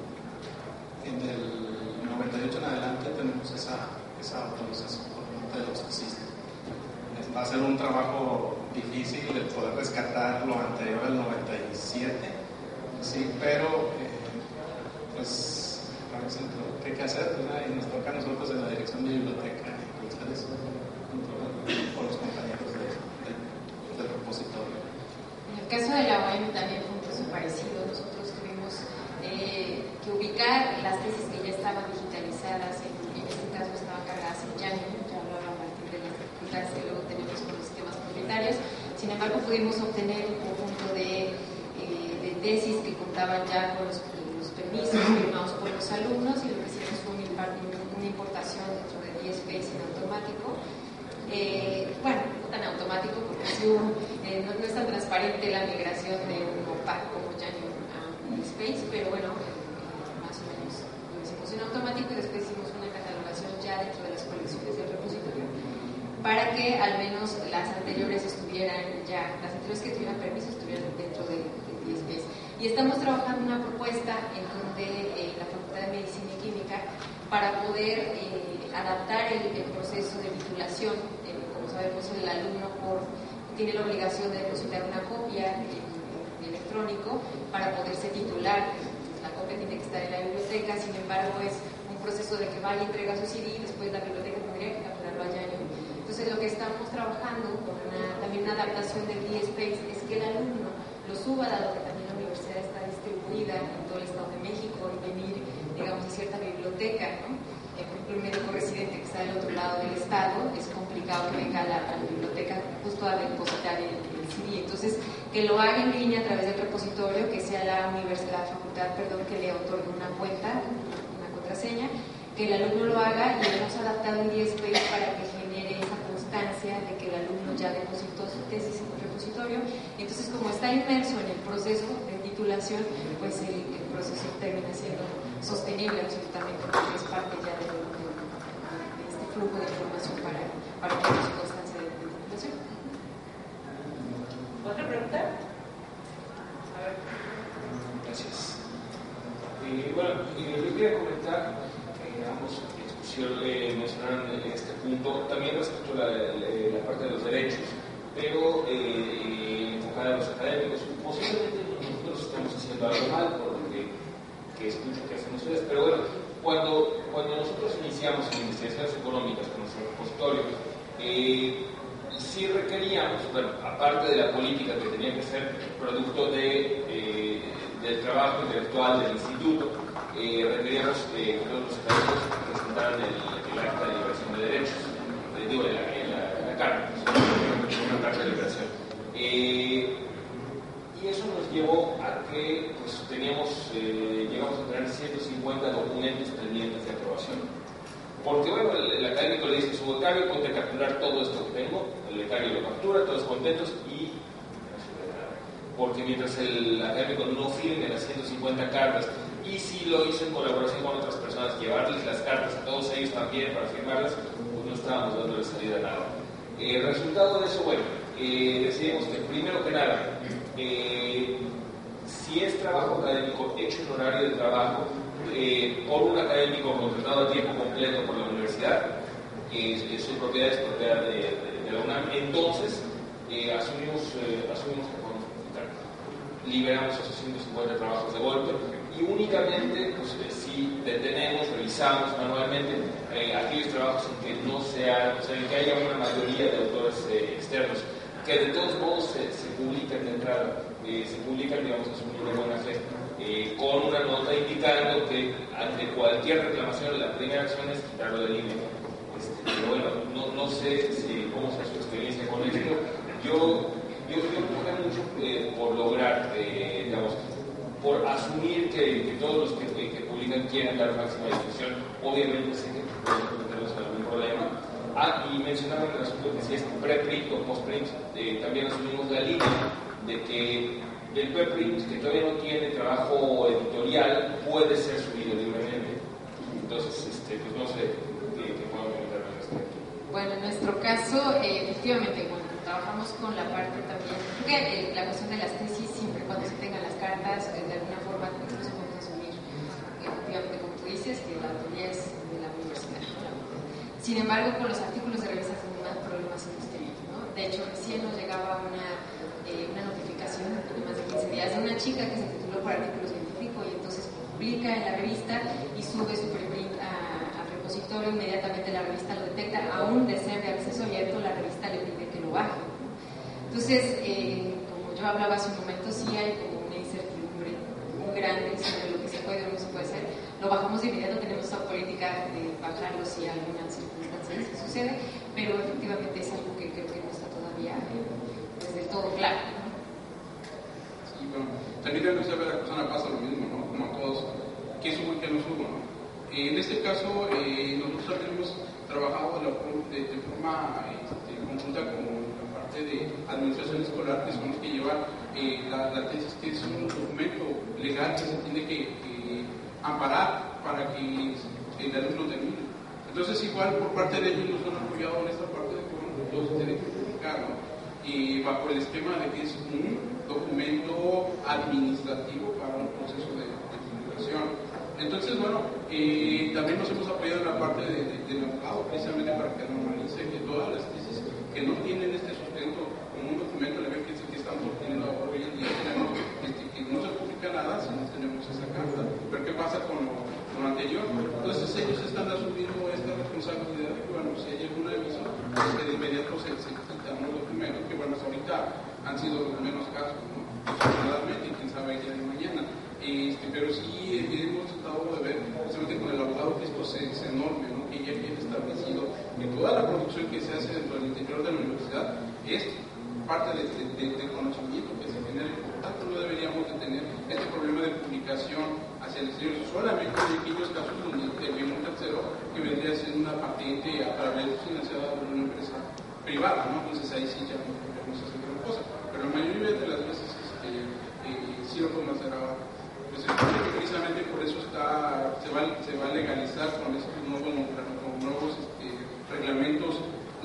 en el noventa y ocho en adelante tenemos esa, esa autorización por parte de los tesistas. Va a ser un trabajo difícil el poder rescatar lo anterior al noventa y siete, sí, pero eh, pues a veces lo que hay que hacer, ¿verdad? Y nos toca a nosotros en la dirección de biblioteca impulsar eso con los compañeros de, de, del repositorio. En el caso de la U A M también fue un caso parecido. Nosotros tuvimos eh, que ubicar las tesis que ya estaban digitalizadas en, en este caso Sin embargo, pudimos obtener un conjunto de, eh, de tesis que contaban ya con los, los permisos firmados por los alumnos, y lo que hicimos fue una, una importación dentro de DSpace en automático. Eh, bueno, no tan automático porque sí, eh, no, no es tan transparente la migración de un O P A C como Janio a DSpace, pero bueno, eh, más o menos lo hicimos en automático, y después hicimos una catalogación ya dentro de las colecciones del repositorio, para que al menos las anteriores estuvieran ya, las anteriores que tuvieran permiso estuvieran dentro de, de DSpace. Y estamos trabajando una propuesta en donde eh, la Facultad de Medicina y Química, para poder eh, adaptar el, el proceso de titulación. Eh, como sabemos, el alumno por, tiene la obligación de depositar una copia en, en electrónico para poderse titular. La copia tiene que estar en la biblioteca, sin embargo es un proceso de que vaya y entrega su C D y después la biblioteca tendría que capturarlo allá. Entonces lo que estamos trabajando con una, también una adaptación del DSpace es que el alumno lo suba, dado que también la universidad está distribuida en todo el Estado de México, y venir, digamos, a cierta biblioteca, ¿no? Eh, por ejemplo, el médico residente que está del otro lado del estado, es complicado que venga a la, a la biblioteca justo a depositar el, el C D. Entonces, que lo haga en línea a través del repositorio, que sea la universidad, la facultad, perdón, que le otorgue una cuenta, una contraseña, que el alumno lo haga, y hemos adaptado el DSpace para que genere esa constancia de que el alumno ya depositó su tesis en el repositorio. Entonces, como está inmerso en el proceso de titulación, pues el, el proceso termina siendo sostenible absolutamente, porque es parte ya de, de, de este flujo de información para, para tener su constancia de, de titulación. ¿Otra pregunta? A ver. Gracias. Eh, bueno, eh, yo quería comentar, eh, ambos en discusión eh, mencionaron en este punto, también respecto a la, la, la parte de los derechos, pero eh, enfocada a los académicos. Posiblemente nosotros estamos haciendo algo mal, por lo que, que escucho que hacen ustedes, pero bueno, cuando, cuando nosotros iniciamos en investigaciones económicas con nuestro repositorio, eh, sí requeríamos, bueno, aparte de la política que tenía que ser producto de, eh, del trabajo intelectual del instituto, eh, requeríamos eh, que todos los académicos presentaran el, el acta de liberación de derechos, eh, digo, la, la, la carta, una carta de liberación. Eh, y eso nos llevó a que pues, teníamos, eh, llegamos a tener ciento cincuenta documentos pendientes de aprobación. Porque, bueno, el, el académico le dice a su becario, ponte a capturar todo esto que tengo, el becario lo captura, todos contentos, y no sirve de nada. Porque mientras el académico no firme las ciento cincuenta cartas, y si lo hizo en colaboración con otras personas, llevarles las cartas a todos ellos también para firmarlas, pues no estábamos dándole salida a nada. El eh, resultado de eso, bueno, eh, decidimos que primero que nada, eh, si es trabajo académico hecho en horario de trabajo, Eh, por un académico contratado a tiempo completo por la universidad, que eh, su propiedad es propiedad de, de, de la UNAM, entonces eh, asumimos, eh, asumimos que podemos publicar. Liberamos esos ciento cincuenta trabajos de golpe y únicamente, pues, eh, si detenemos, revisamos manualmente eh, aquellos trabajos en que no sea, o sea, en que haya una mayoría de autores eh, externos, que de todos modos se, se publican de entrada, eh, se publican, digamos, asumiendo de buena fe. Eh, con una nota indicando que ante cualquier reclamación la primera acción es quitarlo del I N E. Este, pero bueno, no, no sé si, cómo sea su experiencia con esto. Yo, yo, yo empujé mucho eh, por lograr, eh, digamos, por asumir que, que todos los que, que, que publican quieren dar máxima difusión. Obviamente sé que tenemos algún problema. Ah, y mencionaban el asunto que si es preprint o postprint, eh, también asumimos la línea de que el preprint, que todavía no tiene trabajo editorial, puede ser subido libremente. Entonces, este, pues no sé qué, qué puedo comentar al respecto. Bueno, en nuestro caso, eh, efectivamente, bueno, trabajamos con la parte también, porque eh, la cuestión de las tesis, siempre cuando se tengan las cartas, eh, de alguna forma incluso podemos asumir, eh, efectivamente, como tú dices, que la autoría es de la universidad, ¿no? Sin embargo, con los artículos de revistas hay más problemas hemos tenido, ¿no? De hecho, recién nos llegaba una Eh, una notificación de más de quince días de una chica que se tituló por artículo científico y entonces publica en la revista y sube su preprint al repositorio. Inmediatamente la revista lo detecta, aún de ser de acceso abierto, la revista le pide que lo baje. Entonces, eh, como yo hablaba hace un momento, sí hay como una incertidumbre muy grande sobre lo que se puede o no se puede hacer. Lo bajamos de inmediato, tenemos esa política de bajarlo si alguna circunstancia se sucede, pero efectivamente es algo que creo que no está todavía eh, del todo claro. Sí, bueno, también en la Universidad Veracruzana pasa lo mismo, ¿no? Como a todos, ¿quién subo y quién no subo, no? En este caso, eh, nosotros hemos trabajado de, la, de, de forma este, conjunta con la parte de administración escolar, que son los que llevan eh, la, la tesis, que es un documento legal que se tiene que, que amparar para que el alumno termine. Entonces, igual por parte de ellos nos han apoyado en esta parte de que bueno, todos se tienen que publicar, ¿no? Y bajo el esquema de que es un documento administrativo para un proceso de, de publicación. Entonces, bueno, eh, también nos hemos apoyado en la parte de, de, del abogado, precisamente para que normalice que todas las tesis que no tienen este sustento como un documento legal que, que estamos obteniendo hoy en día, tenemos, este, que no se publica nada si no tenemos esa carta. Pero ¿qué pasa con lo, con lo anterior? Entonces ellos están asumiendo esta responsabilidad de que, bueno, si hay algún aviso, pues que de inmediato se, se quitan los documentos, que bueno, hasta ahorita han sido los menos casos, ¿no? Afortunadamente, y quién sabe el día de mañana. Este, pero sí eh, hemos tratado de ver, precisamente con el abogado, que esto se, se norme, ¿no? Que ya quede establecido que toda la producción que se hace dentro del interior de la universidad es parte de, de, de, de conocimiento que se genera. Por tanto, no deberíamos de tener este problema de publicación hacia el exterior, solamente en aquellos casos donde interviene un tercero que vendría a ser una patente a través financiada por una empresa privada, ¿no? Entonces ahí sí ya no podemos hacer gran cosa. Pero la mayoría de las veces este, eh, sí lo podemos hacer ahora. Pues se supone que precisamente por eso está, se, va, se va a legalizar con estos nuevos, con nuevos este, reglamentos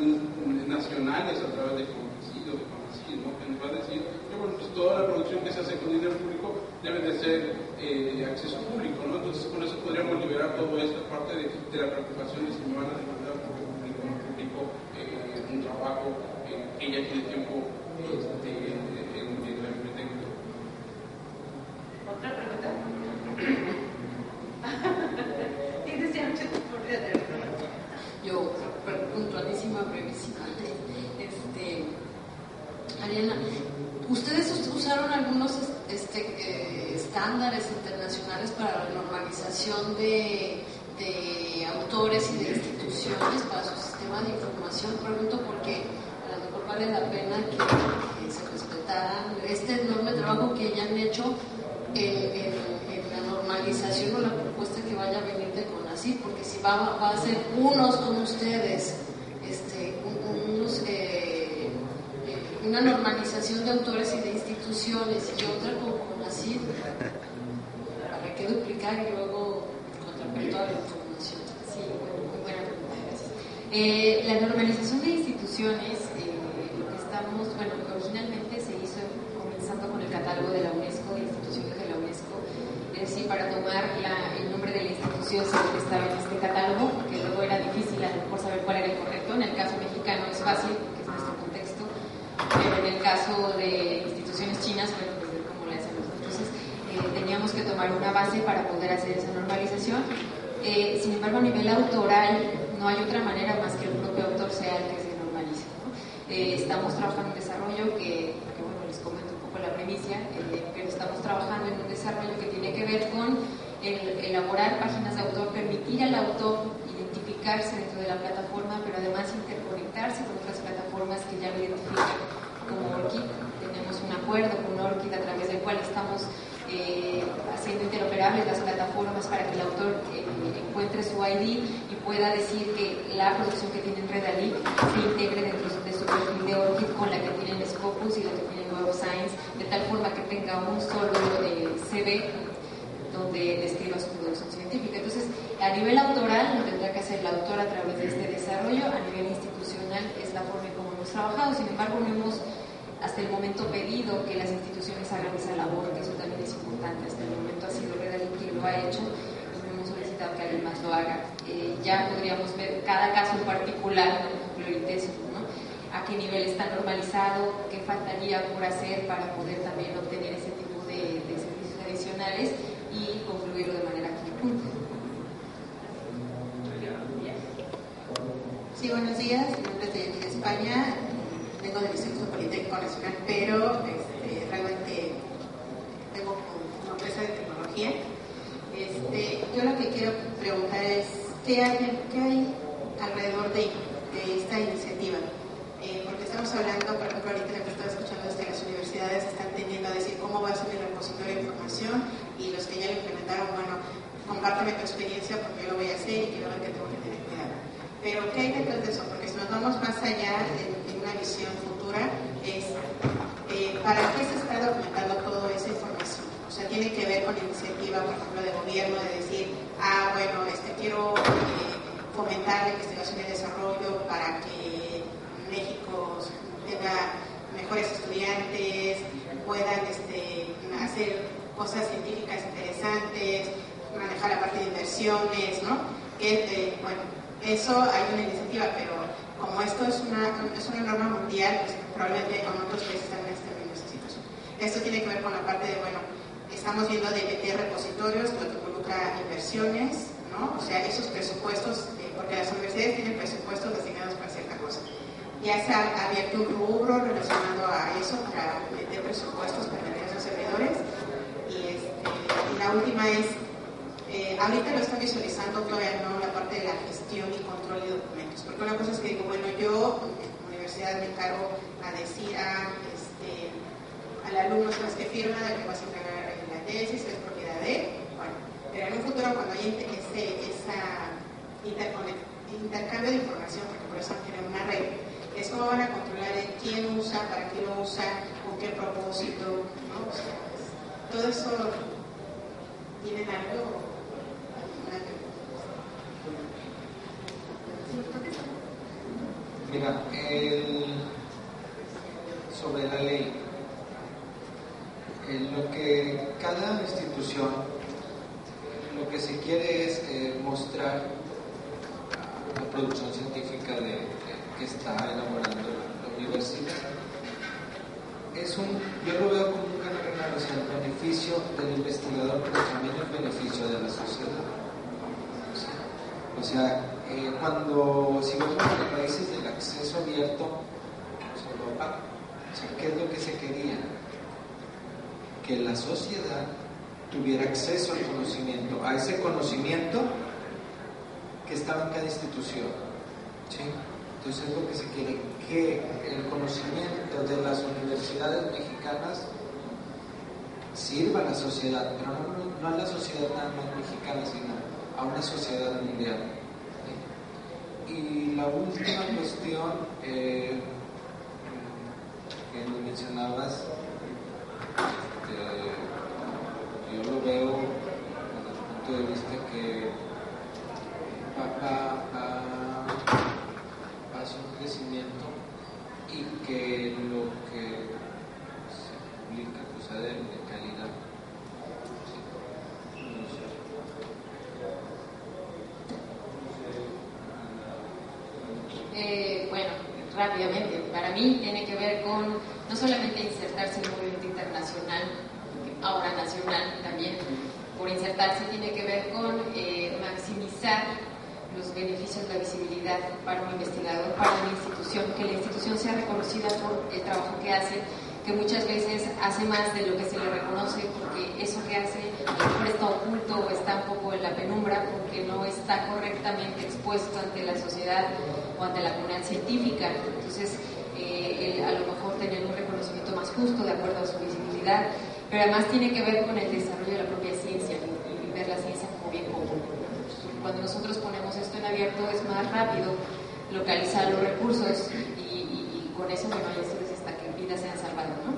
nacionales a través de CONACYT o de CONACYT, ¿no? Que nos va a decir que bueno, pues toda la producción que se hace con dinero público debe de ser eh, de acceso público, ¿no? Entonces con eso podríamos liberar toda esta parte de, de la preocupación de si me van a demandar por público o no público eh, un trabajo eh, que ya tiene tiempo este, en, en, en la biblioteca. ¿Otra pregunta? ¿Tienes ya mucho tiempo de Yo, puntualísima, brevísima. Este, Ariana, ¿ustedes usaron algunos este, eh, estándares internacionales para la normalización de, de autores y de instituciones para su sistema de información? Pregunto porque a lo mejor vale la pena que, que se respetaran este enorme trabajo que hayan hecho en, en, en la normalización o la propuesta que vaya a venir de CONACYT, porque si va, va a ser unos con ustedes, este, un, unos, eh, eh, una normalización de autores y de instituciones y otra con CONACYT, habrá que duplicar y luego contrapelo toda la información. Sí, bueno, muy buena pregunta, gracias. Eh, la normalización de instituciones, eh, lo que estamos, bueno, originalmente se hizo comenzando con el catálogo de la UNESCO, de instituciones de la UNESCO, es decir, para tomar la, el nombre de la institución que estaba en este catálogo, porque luego era difícil a lo mejor saber cuál era el correcto. En el caso mexicano es fácil, porque es nuestro contexto, pero en el caso de instituciones chinas, bueno, pues ver cómo le hacemos. Entonces, eh, teníamos que tomar una base para poder hacer esa normalización. Eh, sin embargo, a nivel autoral, no hay otra manera más que el propio autor sea el que se normalice, ¿no? Eh, estamos trabajando en desarrollo que, que, bueno, les comento un poco la primicia, eh, pero estamos trabajando en un desarrollo que tiene que ver con el elaborar páginas de autor, permitir al autor identificarse dentro de la plataforma, pero además interconectarse con otras plataformas que ya lo identifican como ORCID. Tenemos un acuerdo con ORCID a través del cual estamos eh, haciendo interoperables las plataformas para que el autor eh, encuentre su I D y pueda decir que la producción que tiene en Redalí se integre dentro de su perfil de ORCID con la que tiene en Scopus y la que tiene en Web of Science, de tal forma que tenga un solo eh, C V donde describa su producción científica. Entonces, a nivel autoral lo tendrá que hacer el autor a través de este desarrollo. A nivel institucional es la forma en cómo hemos trabajado. Sin embargo, no hemos hasta el momento pedido que las instituciones hagan esa labor, que eso también es importante. Hasta el momento ha sido Redalí quien lo ha hecho y no hemos solicitado que alguien más lo haga. Eh, ya podríamos ver cada caso en particular, por ejemplo el ITESO, ¿no? A qué nivel está normalizado, qué faltaría por hacer para poder también obtener ese tipo de, de servicios adicionales y concluirlo de manera conjunta. Sí, buenos días. Mi nombre es Deyanira España. Vengo del Instituto Politécnico Nacional, pero este, realmente tengo una empresa de tecnología. Este, yo lo que quiero preguntar es, ¿qué hay, qué hay alrededor de, de esta iniciativa? Eh, porque estamos hablando, por ejemplo, ahorita que estaba escuchando desde las universidades información, y los que ya lo implementaron, bueno, compárteme tu experiencia porque yo lo voy a hacer y quiero ver que tengo que tener cuidado. Pero ¿qué hay detrás de eso? Porque si nos vamos más allá en, en una visión futura, es eh, ¿para qué se está documentando toda esa información? O sea, tiene que ver con iniciativa, por ejemplo, de gobierno, de decir, ah, bueno, este, quiero eh, fomentar la investigación y desarrollo para que México tenga mejores estudiantes, puedan este, hacer cosas científicas interesantes, manejar la parte de inversiones, ¿no? Que, eh, bueno, eso hay una iniciativa, pero como esto es una, es una norma mundial, pues probablemente en otros países también estén en esa situación. Esto tiene que ver con la parte de, bueno, estamos viendo de meter repositorios, lo que involucra inversiones, ¿no? O sea, esos presupuestos, eh, porque las universidades tienen presupuestos designados para cierta cosa. Ya se ha abierto un rubro relacionado a eso, para meter presupuestos para meter esos servidores. Y, este, y la última es, eh, ahorita lo está visualizando todavía no la parte de la gestión y control de documentos. Porque una cosa es que digo, bueno, yo en la universidad me encargo a decir a, este, al alumno es que firma de que vas a entregar la tesis, es propiedad de, bueno, pero en un futuro cuando hay ese esa intercambio de información, porque por eso tienen una red, es cómo van a controlar en quién usa, para qué lo usa, con qué propósito, ¿no? O sea, pues, todo eso tienen algo. Mira, el, sobre la ley, en lo que cada institución, lo que se quiere es eh, mostrar la producción científica de, de, que está elaborando la universidad. Es un, yo lo veo como un canal hacia el beneficio del investigador, pero también el beneficio de la sociedad. O sea, eh, cuando, si vemos los países del acceso abierto, Europa, o sea, ¿qué es lo que se quería? Que la sociedad tuviera acceso al conocimiento, a ese conocimiento que estaba en cada institución, ¿sí? Entonces es lo que se quiere, que el conocimiento de las universidades mexicanas sirva a la sociedad, pero no, no a la sociedad nada más mexicana, sino a una sociedad mundial. ¿Sí? Y la última cuestión eh, que mencionabas, eh, yo lo veo desde el punto de vista que va, va, va, va hacia un crecimiento y que lo que se publica pues sea de, de calidad. Sí. No sé. Eh, bueno, rápidamente, para mí tiene que ver con no solamente insertarse en un movimiento internacional, ahora nacional también, por insertarse tiene que ver con eh, maximizar los beneficios, la visibilidad para un investigador, para una institución, que la institución sea reconocida por el trabajo que hace, que muchas veces hace más de lo que se le reconoce, porque eso que hace a lo mejor está oculto o está un poco en la penumbra, porque no está correctamente expuesto ante la sociedad o ante la comunidad científica. Entonces, eh, el, a lo mejor tener un reconocimiento más justo de acuerdo a su visibilidad, pero además tiene que ver con el desarrollo de la propia ciencia y, y ver la ciencia como bien común. Cuando nosotros ponemos esto en abierto es más rápido localizar los recursos y, y, y con eso, bueno, ya se les está que vidas sean salvadas, ¿no?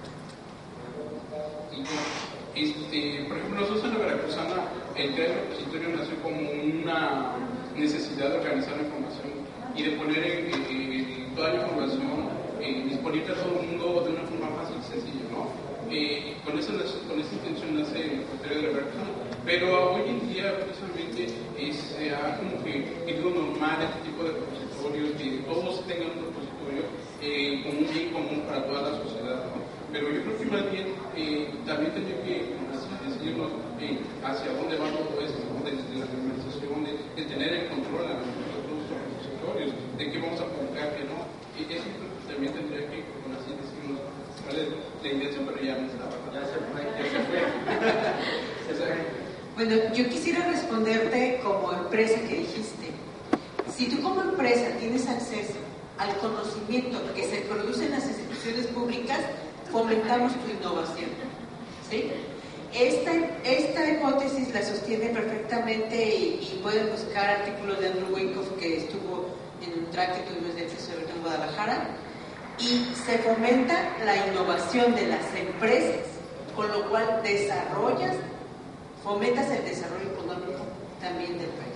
Este, por ejemplo, nosotros en la Veracruzana, el crear el repositorio nació como una necesidad de organizar la información y de poner en, en, en toda la información eh, disponible a todo el mundo de una forma fácil y sencilla, ¿no? Eh, con, esa, con esa intención nace el repositorio de la Veracruzana. Pero hoy en día, precisamente, eh, se ha como que querido normal este tipo de repositorios, que todos tengan un repositorio eh, como un bien común para toda la sociedad, ¿no? Pero yo creo que más bien eh, también tendría que decirnos eh, hacia dónde va todo esto, ¿no? Desde la organización, de, de tener el control a nosotros los repositorios, de qué vamos a publicar, que no. Y eso también tendría que, con así decirnos, cuál es la intención, pero ya no estaba. Ya se fue, ya se fue. Ya se fue. Bueno, yo quisiera responderte como empresa que dijiste. Si tú como empresa tienes acceso al conocimiento que se produce en las instituciones públicas, fomentamos tu innovación, ¿sí? Esta, esta hipótesis la sostiene perfectamente y, y pueden buscar artículos de Andrew Wyckoff, que estuvo en un track que tuvimos de acceso abierto en Guadalajara, y se fomenta la innovación de las empresas, con lo cual desarrollas, fomentas el desarrollo económico también del país.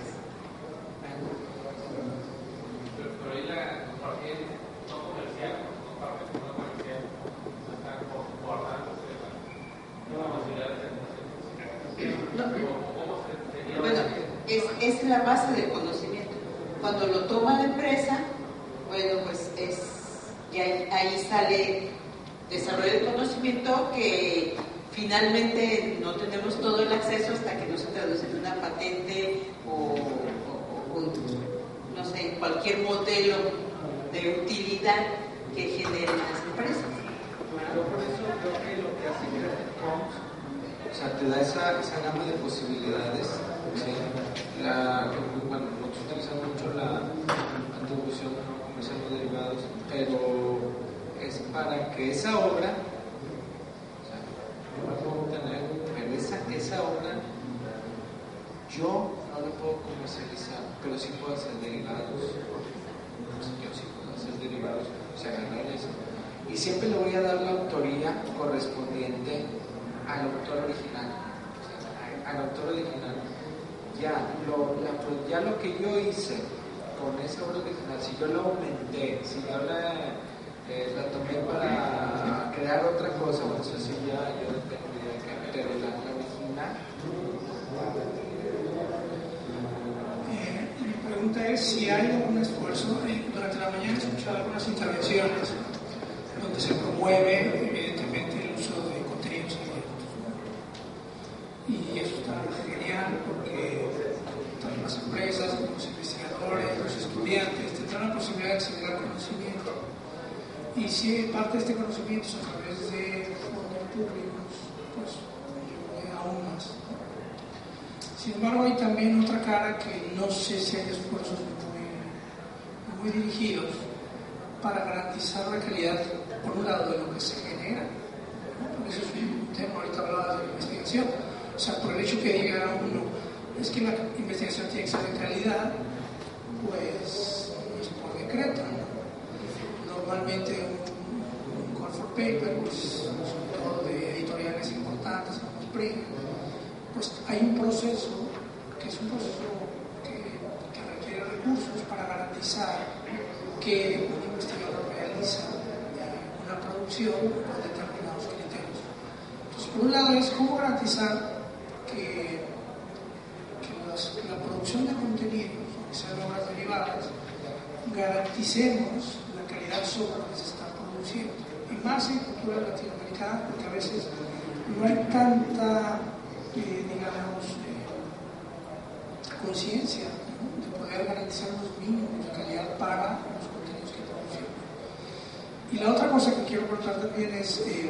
Pero, pero ahí la compartir no comercial, comparte con no comercial, está guardando no posibilidad de no, bueno, es, es la base del conocimiento. Cuando lo toma la empresa, bueno, pues es y ahí, ahí sale desarrollo del conocimiento que finalmente no tenemos todo el acceso hasta que no se traduce en una patente o, o, o no sé, cualquier modelo de utilidad que generen las empresas. Yo por eso creo que lo que hace Creative Commons, o sea, te da esa, esa gama de posibilidades. ¿Sí? La, bueno, nosotros utilizamos mucho la atribución no comercial de derivados, pero es para que esa obra, o sea, no la puedo tener, pero esa, esa obra yo no la puedo comercializar, pero sí puedo hacer derivados. Yo sí puedo hacer derivados, o sea, ganar eso. Y siempre le voy a dar la autoría correspondiente al autor original. O sea, al autor original. Ya lo, la, ya lo que yo hice con esa obra original, si yo la aumenté, si yo la, eh, la tomé para crear otra cosa, bueno, eso sí ya yo dependría de que, pero la, la original. Eh, mi pregunta es si hay algún esfuerzo. Eh, durante la mañana he escuchado algunas intervenciones donde se promueve evidentemente el uso de contenidos abiertos, ¿no? Y eso está genial porque tanto las empresas, los investigadores, los estudiantes tendrán la posibilidad de acceder al conocimiento. Y si parte de este conocimiento es a través de fondos públicos, pues yo aún más. Sin embargo, hay también otra cara que no sé si hay esfuerzos muy, muy dirigidos para garantizar la calidad, por un lado, de lo que se genera, ¿no? Eso es un tema, ahorita hablabas de la investigación, o sea, por el hecho que diga uno, es que la investigación tiene que ser de calidad, pues no es por decreto, ¿no? Normalmente un, un call for paper, pues sobre todo de editoriales importantes como Spring, pues hay un proceso, que es un proceso que, que requiere recursos para garantizar que un investigador realiza una producción con determinados criterios. Entonces, por un lado es cómo garantizar que, que, las, que la producción de contenidos, que sean obras derivadas, garanticemos la calidad sobre lo que se está produciendo. Y más en cultura latinoamericana, porque a veces no hay tanta, eh, digamos, eh, conciencia, ¿no?, de poder garantizar los mínimos de calidad para los contenidos que producimos. Y la otra cosa que quiero contar también es eh,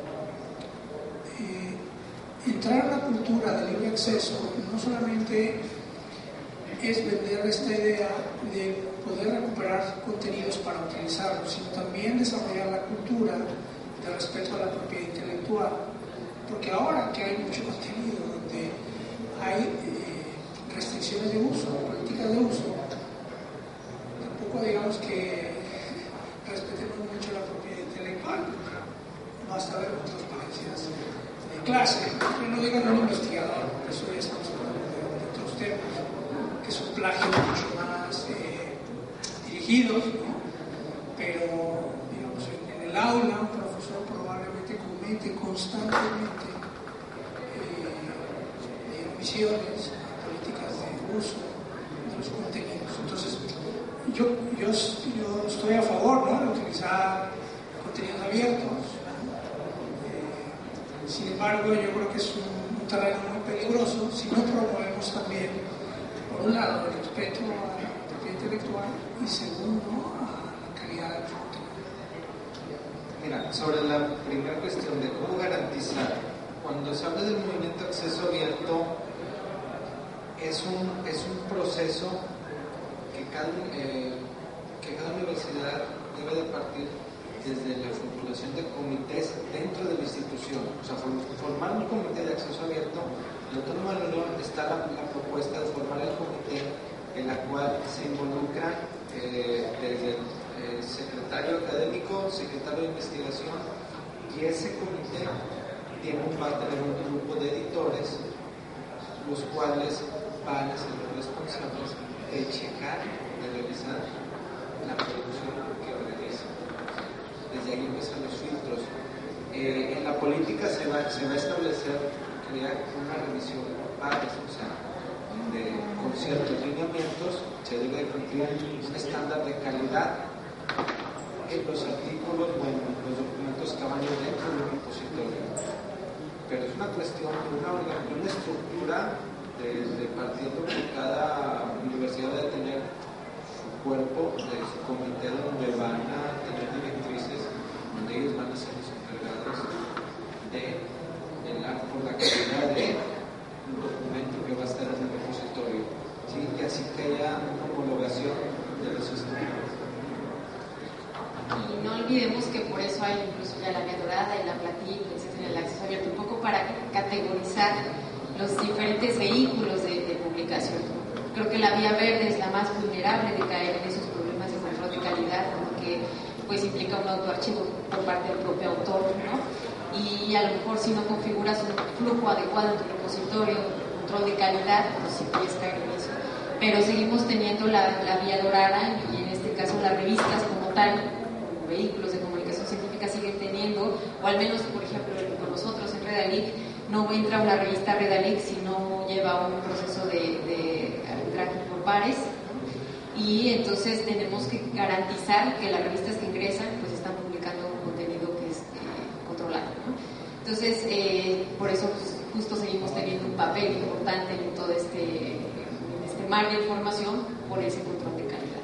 eh, entrar en la cultura de libre acceso. No solamente es vender esta idea de poder recuperar contenidos para utilizarlos, sino también desarrollar la cultura de respeto a la propiedad intelectual. Porque ahora que hay mucho contenido donde hay eh, restricciones de uso, políticas de uso, tampoco digamos que respetemos mucho la propiedad intelectual. Basta ver otras ponencias de clase, que no digan un investigador, porque eso ya estamos hablando de otros temas, que son plagios mucho más eh, dirigidos, ¿no? Pero digamos en, en el aula un profesor probablemente comete constantemente eh, omisiones, políticas de uso de los contenidos. Entonces yo, yo, yo estoy a favor, ¿no?, de utilizar contenidos abiertos. Eh, sin embargo, yo creo que es un, un terreno muy peligroso si no promovemos también, por un lado, el respeto a la propiedad intelectual y segundo, a la calidad del contenido. Mira, sobre la primera cuestión de cómo garantizar, cuando se habla del movimiento de acceso abierto, es un, es un proceso que cada, eh, que cada universidad debe de partir desde la formulación formulación de comités dentro de la institución, o sea, formar un comité de acceso abierto. En la Autónoma de la Unión está la, la propuesta de formar el comité en la cual se involucra eh, desde el eh, secretario académico, secretario de investigación, y ese comité tiene, va a tener un grupo de editores, los cuales van a ser los responsables de checar, de revisar la producción que organiza. Desde ahí empiezan los filtros. Eh, en la política se va, se va a establecer, crear una revisión por pares, o sea, donde con ciertos lineamientos se debe cumplir un estándar de calidad en los artículos, bueno, los documentos que van dentro de un repositorio. Pero es una cuestión de una, una estructura desde partiendo que cada universidad debe tener su cuerpo de su comité donde van a tener directrices, donde ellos van a ser los encargados de velar por la calidad de un documento que va a estar en el repositorio, ¿sí? Y así que haya una homologación de los estudios. Y no olvidemos que por eso hay incluso ya la vía dorada y la platino, etcétera, el acceso abierto, un poco para categorizar los diferentes vehículos de, de publicación. Creo que la vía verde es la más vulnerable de caer en esos problemas de control de calidad, porque pues implica un autoarchivo por parte del propio autor, ¿no? Y a lo mejor si no configuras un flujo adecuado en tu repositorio, control de calidad, pues sí puedes caer en eso. Pero seguimos teniendo la, la vía dorada, y en este caso las revistas como tal, como vehículos de comunicación científica, siguen teniendo, o al menos, por ejemplo, con nosotros en Redalic, no entra una revista Redalic si no lleva un proceso de, de arbitraje por pares, ¿no? Y entonces tenemos que garantizar que las revistas que ingresan pues están publicando un contenido que es eh, controlado, ¿no? Entonces, eh, por eso pues, justo seguimos teniendo un papel importante en todo este, en este mar de información por ese control de calidad.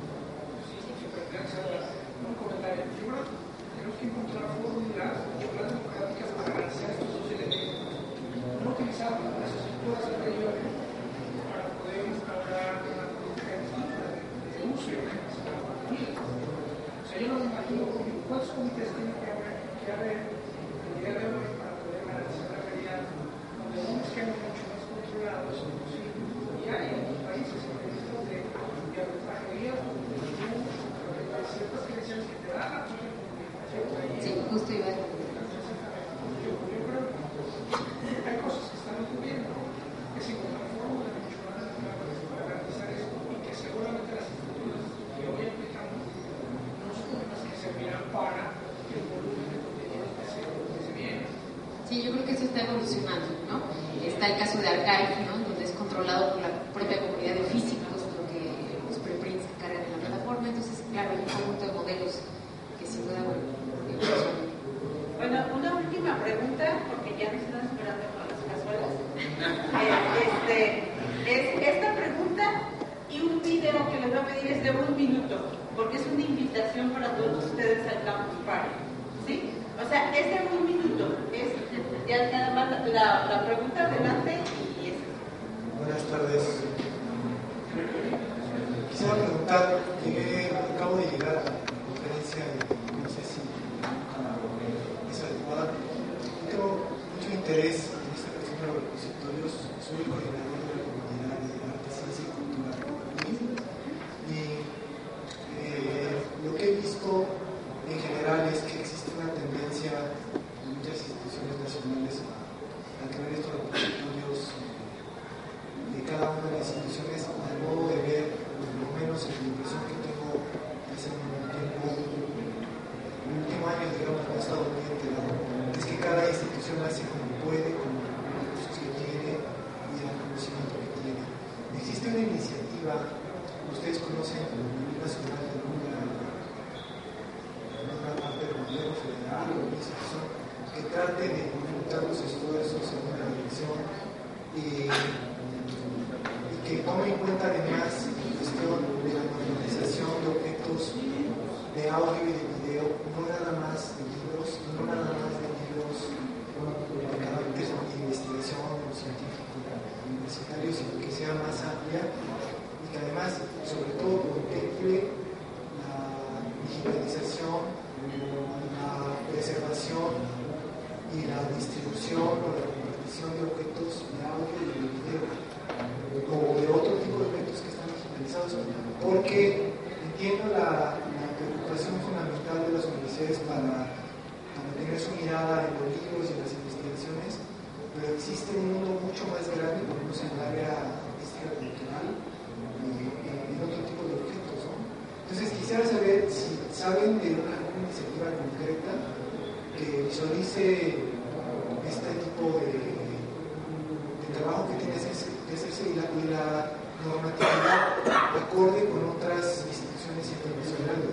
Un comentario. Primero, tenemos que encontrar fórmulas y planes democráticas para garantizar estos dos elementos. No utilizar las estructuras anteriores para poder instaurar una política de uso y organización de la economía. O sea, yo no me imagino cuántos comités tiene que haber, que haber el día de hoy para poder garantizar la calidad, donde no nos queden mucho más controlados, ¿sí? Y hay en otros países organismos de, de arbitrajería, de ciertas creaciones que te dan la publicación. Sí, justo iba a decir. Yo creo que hay cosas que están ocurriendo que se encuentran fórmulas mucho más adecuadas para garantizar eso, y que seguramente las estructuras que hoy aplicamos no son las que servirán para el volumen de contenido que se, que se viene. Sí, yo creo que eso está evolucionando, ¿no? Está el caso de Archive, ¿no? Donde es controlado por la propia comunidad de físicos, lo que los preprints que cargan en la plataforma. Entonces, claro, hay un conjunto de modelos que sin duda, bueno, evolucionan. Bueno, una última pregunta, porque ya nos están esperando con las cazuelas. Eh, este, es esta pregunta y un video que les voy a pedir es de un minuto, porque es una invitación para todos ustedes al Campus Party, ¿sí? O sea, es de un minuto, es ya nada más la, la pregunta adelante y eso. Buenas tardes. Quisiera preguntar, llegué, acabo de llegar a la conferencia y no sé si es adecuada. Tengo mucho interés en esta cuestión de los repositorios. Soy el coordinador de la comunidad de arte, ciencia y cultura. Y eh, lo que he visto en general es que existe una tendencia en muchas instituciones nacionales a tener estos repositorios de cada una de las instituciones, al modo de ver, por lo menos en la impresión que tengo hace un tiempo, el último año, digamos, no he estado muy enterado, es que cada institución hace como puede, con los recursos que tiene y el conocimiento que tiene. Existe una iniciativa, ustedes conocen a nivel nacional de una, una parte del gobierno federal o una institución que trate de conjuntar los esfuerzos en una dirección y que tome en cuenta además la cuestión de la normalización de objetos de audio y de video, no nada más de libros, no nada más de libros de carácter de investigación científico universitario, sino que sea más amplia y que además, sobre todo, contemple la digitalización, la distribución o la compartición de objetos de audio y de video o de otro tipo de objetos que están digitalizados, porque entiendo la, la preocupación fundamental de las universidades para, para tener su mirada en los libros y en las investigaciones, pero existe un mundo mucho más grande, por ejemplo, en el área artística cultural y en otro tipo de objetos, ¿no? Entonces quisiera saber si saben de una, una iniciativa concreta que visualice este tipo de, de trabajo que tiene que hacerse y la, y la normatividad acorde con otras instituciones internacionales.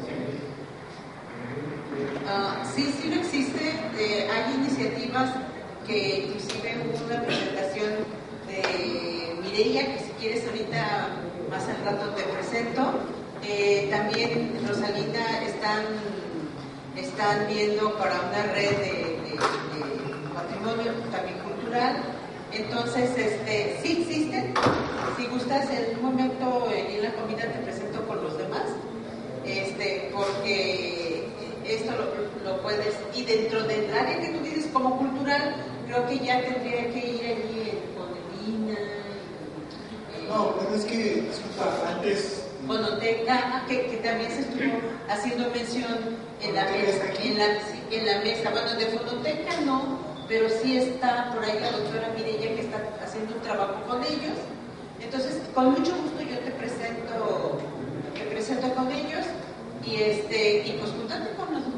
Uh, sí, sí lo existe. Eh, hay iniciativas que inclusive hubo una presentación de Mireia, que si quieres ahorita más al rato te presento. Eh, también Rosalinda están, están viendo para una red de, de, de patrimonio también cultural. Entonces, este, sí existen. Si gustas, en un momento en la comida te presento con los demás, este, porque esto lo, lo puedes, y dentro del área que tú dices como cultural, creo que ya tendría que ir allí con Elina. Eh, no, bueno, es que, disculpa, antes... Fonoteca, que, que también se estuvo haciendo mención en la mesa, en la, en la mesa. Bueno, de Fonoteca no, pero sí está por ahí la doctora Mireia que está haciendo un trabajo con ellos. Entonces, con mucho gusto yo te presento, te presento con ellos y este, y pues juntate con los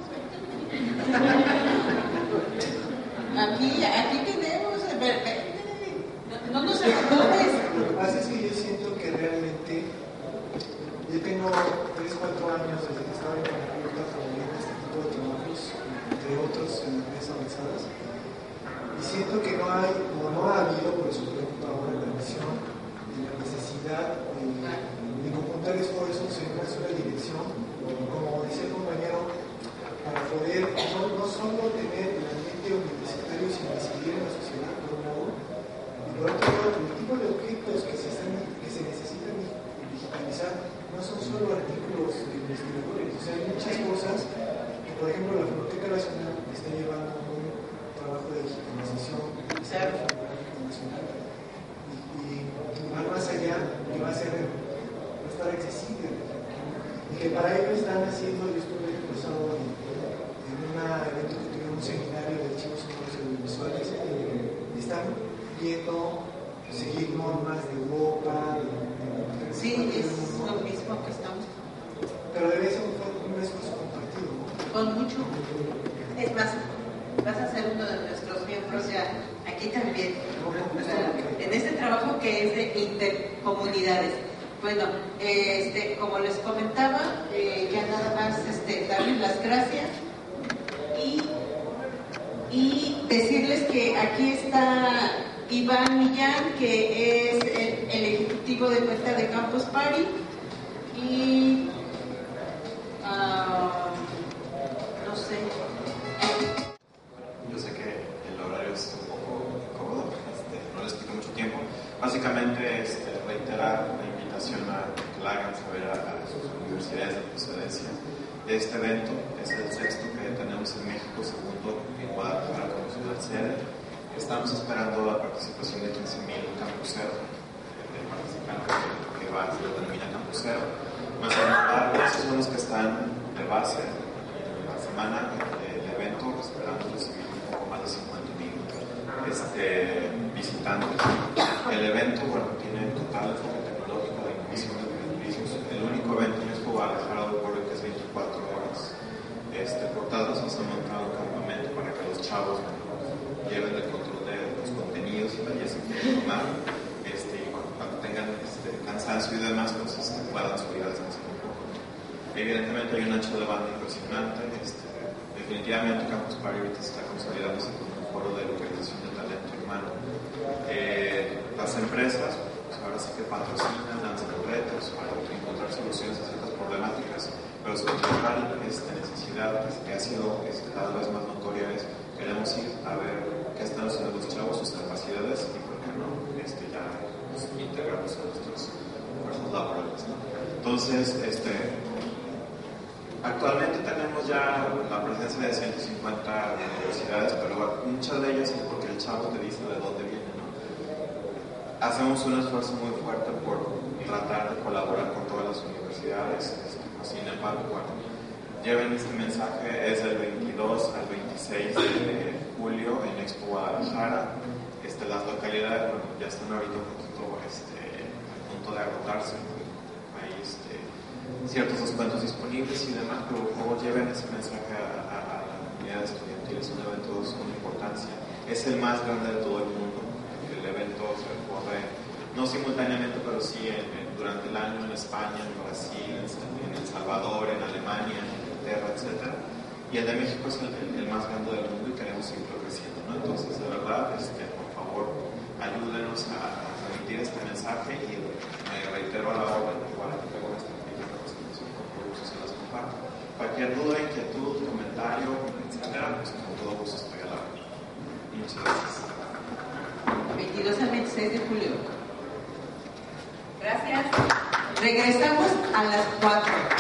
aquí, aquí tenemos, no, no nos abandones. Lo que pasa es que yo siento que realmente yo tengo tres cuatro años desde que estaba en la facultad trabajando este tipo de trabajos, entre otros en las mesas avanzadas, y siento que no hay, o no ha habido, por eso pregunto ahora, la visión de la necesidad de, de conjuntar esfuerzos en una sola dirección, como decía el compañero, para poder no, no solo tener el ambiente universitario, sino incidir en la sociedad por un lado, y por otro lado, el tipo de objetos que se, están, que se necesitan digitalizar no son solo artículos de investigadores, o sea, hay muchas cosas que, por ejemplo, la Biblioteca Nacional está llevando un trabajo de digitalización nacional y, y va más allá, que va a ser, va a estar accesible, y que para ello están haciendo, yo estuve el pasado en, en un evento que tuvieron un seminario de archivos sonoros audiovisuales, y están viendo seguir normas de Europa, de, de, de sí, es lo mismo que estamos. Pero debe ser un, un esfuerzo compartido, ¿no? Con mucho. Es más, vas a ser uno de nuestros miembros ya aquí también. En este trabajo que es de intercomunidades. Bueno, este, como les comentaba, eh, ya nada más este, darles las gracias y, y decirles que aquí está Iván Millán, que es el, el ejecutivo de cuenta de Campus Party, y uh, no sé. Yo sé que el horario es un poco incómodo, este, no les quito mucho tiempo. Básicamente, este, reiterar la invitación a que la hagan saber a, a sus universidades de procedencia de este evento. Es el sexto que tenemos en México, segundo en Guadalajara como ciudad sede. Estamos esperando la participación de quince mil campuseros, de participantes que va, se lo denomina campusero. Más sin embargo, esos son los que están de base en la semana del evento, esperando recibir un poco más de cincuenta mil este, visitantes. El evento, bueno, tiene total enfoque tecnológico de innovación de beneficios. El único evento en Expo Guadalajara de Puebla que es veinticuatro horas. Este, por tanto, se ha montado un campamento para que los chavos lleven el control de los contenidos y talleres que quieren tomar, este, y cuando, cuando tengan este, cansancio y demás, pues este, puedan subir a descansar un poco. Evidentemente hay un ancho de banda impresionante. Este, definitivamente Campus Party ahorita está consolidándose como un foro de localización de talento humano. Eh, las empresas, pues ahora sí que patrocinan, lanzan retos para encontrar soluciones a ciertas problemáticas, pero su principal este, necesidad, que ha sido este, cada vez más notoria, es queremos ir a ver qué están haciendo los chavos, sus capacidades y por qué no este, ya pues, integrarlos a nuestros fuerzas laborales, ¿no? Entonces, este, actualmente tenemos ya la presencia de ciento cincuenta cincuenta universidades, pero muchas de ellas es porque el chavo te dice de dónde viene, ¿no? Hacemos un esfuerzo muy fuerte por tratar de colaborar con todas las universidades, sin embargo, bueno, lleven este mensaje, es del veintidós al veintiséis de julio en Expo Guadalajara. Este, las localidades, bueno, ya están ahorita un poquito este, a punto de agotarse, hay este, ciertos descuentos disponibles y demás, pero por favor lleven ese mensaje a, a, a la comunidad estudiantil. Es un evento de suma importancia, es el más grande de todo el mundo. El evento se recorre no simultáneamente, pero sí en, en, durante el año en España, en Brasil, en, en El Salvador, en Alemania, en Inglaterra, etcétera. Y el de México es el, el, el más grande del mundo y queremos seguir creciendo, ¿no? Entonces, de verdad, este, por favor, ayúdenos a transmitir este mensaje y me reitero a la orden, igual que tengo esta representación, por favor, se las comparto. Cualquier duda, inquietud, comentario, etcétera, pues con todo gusto estoy a la orden. Muchas gracias. veintidós al veintiséis de julio. Gracias. Regresamos a las cuatro.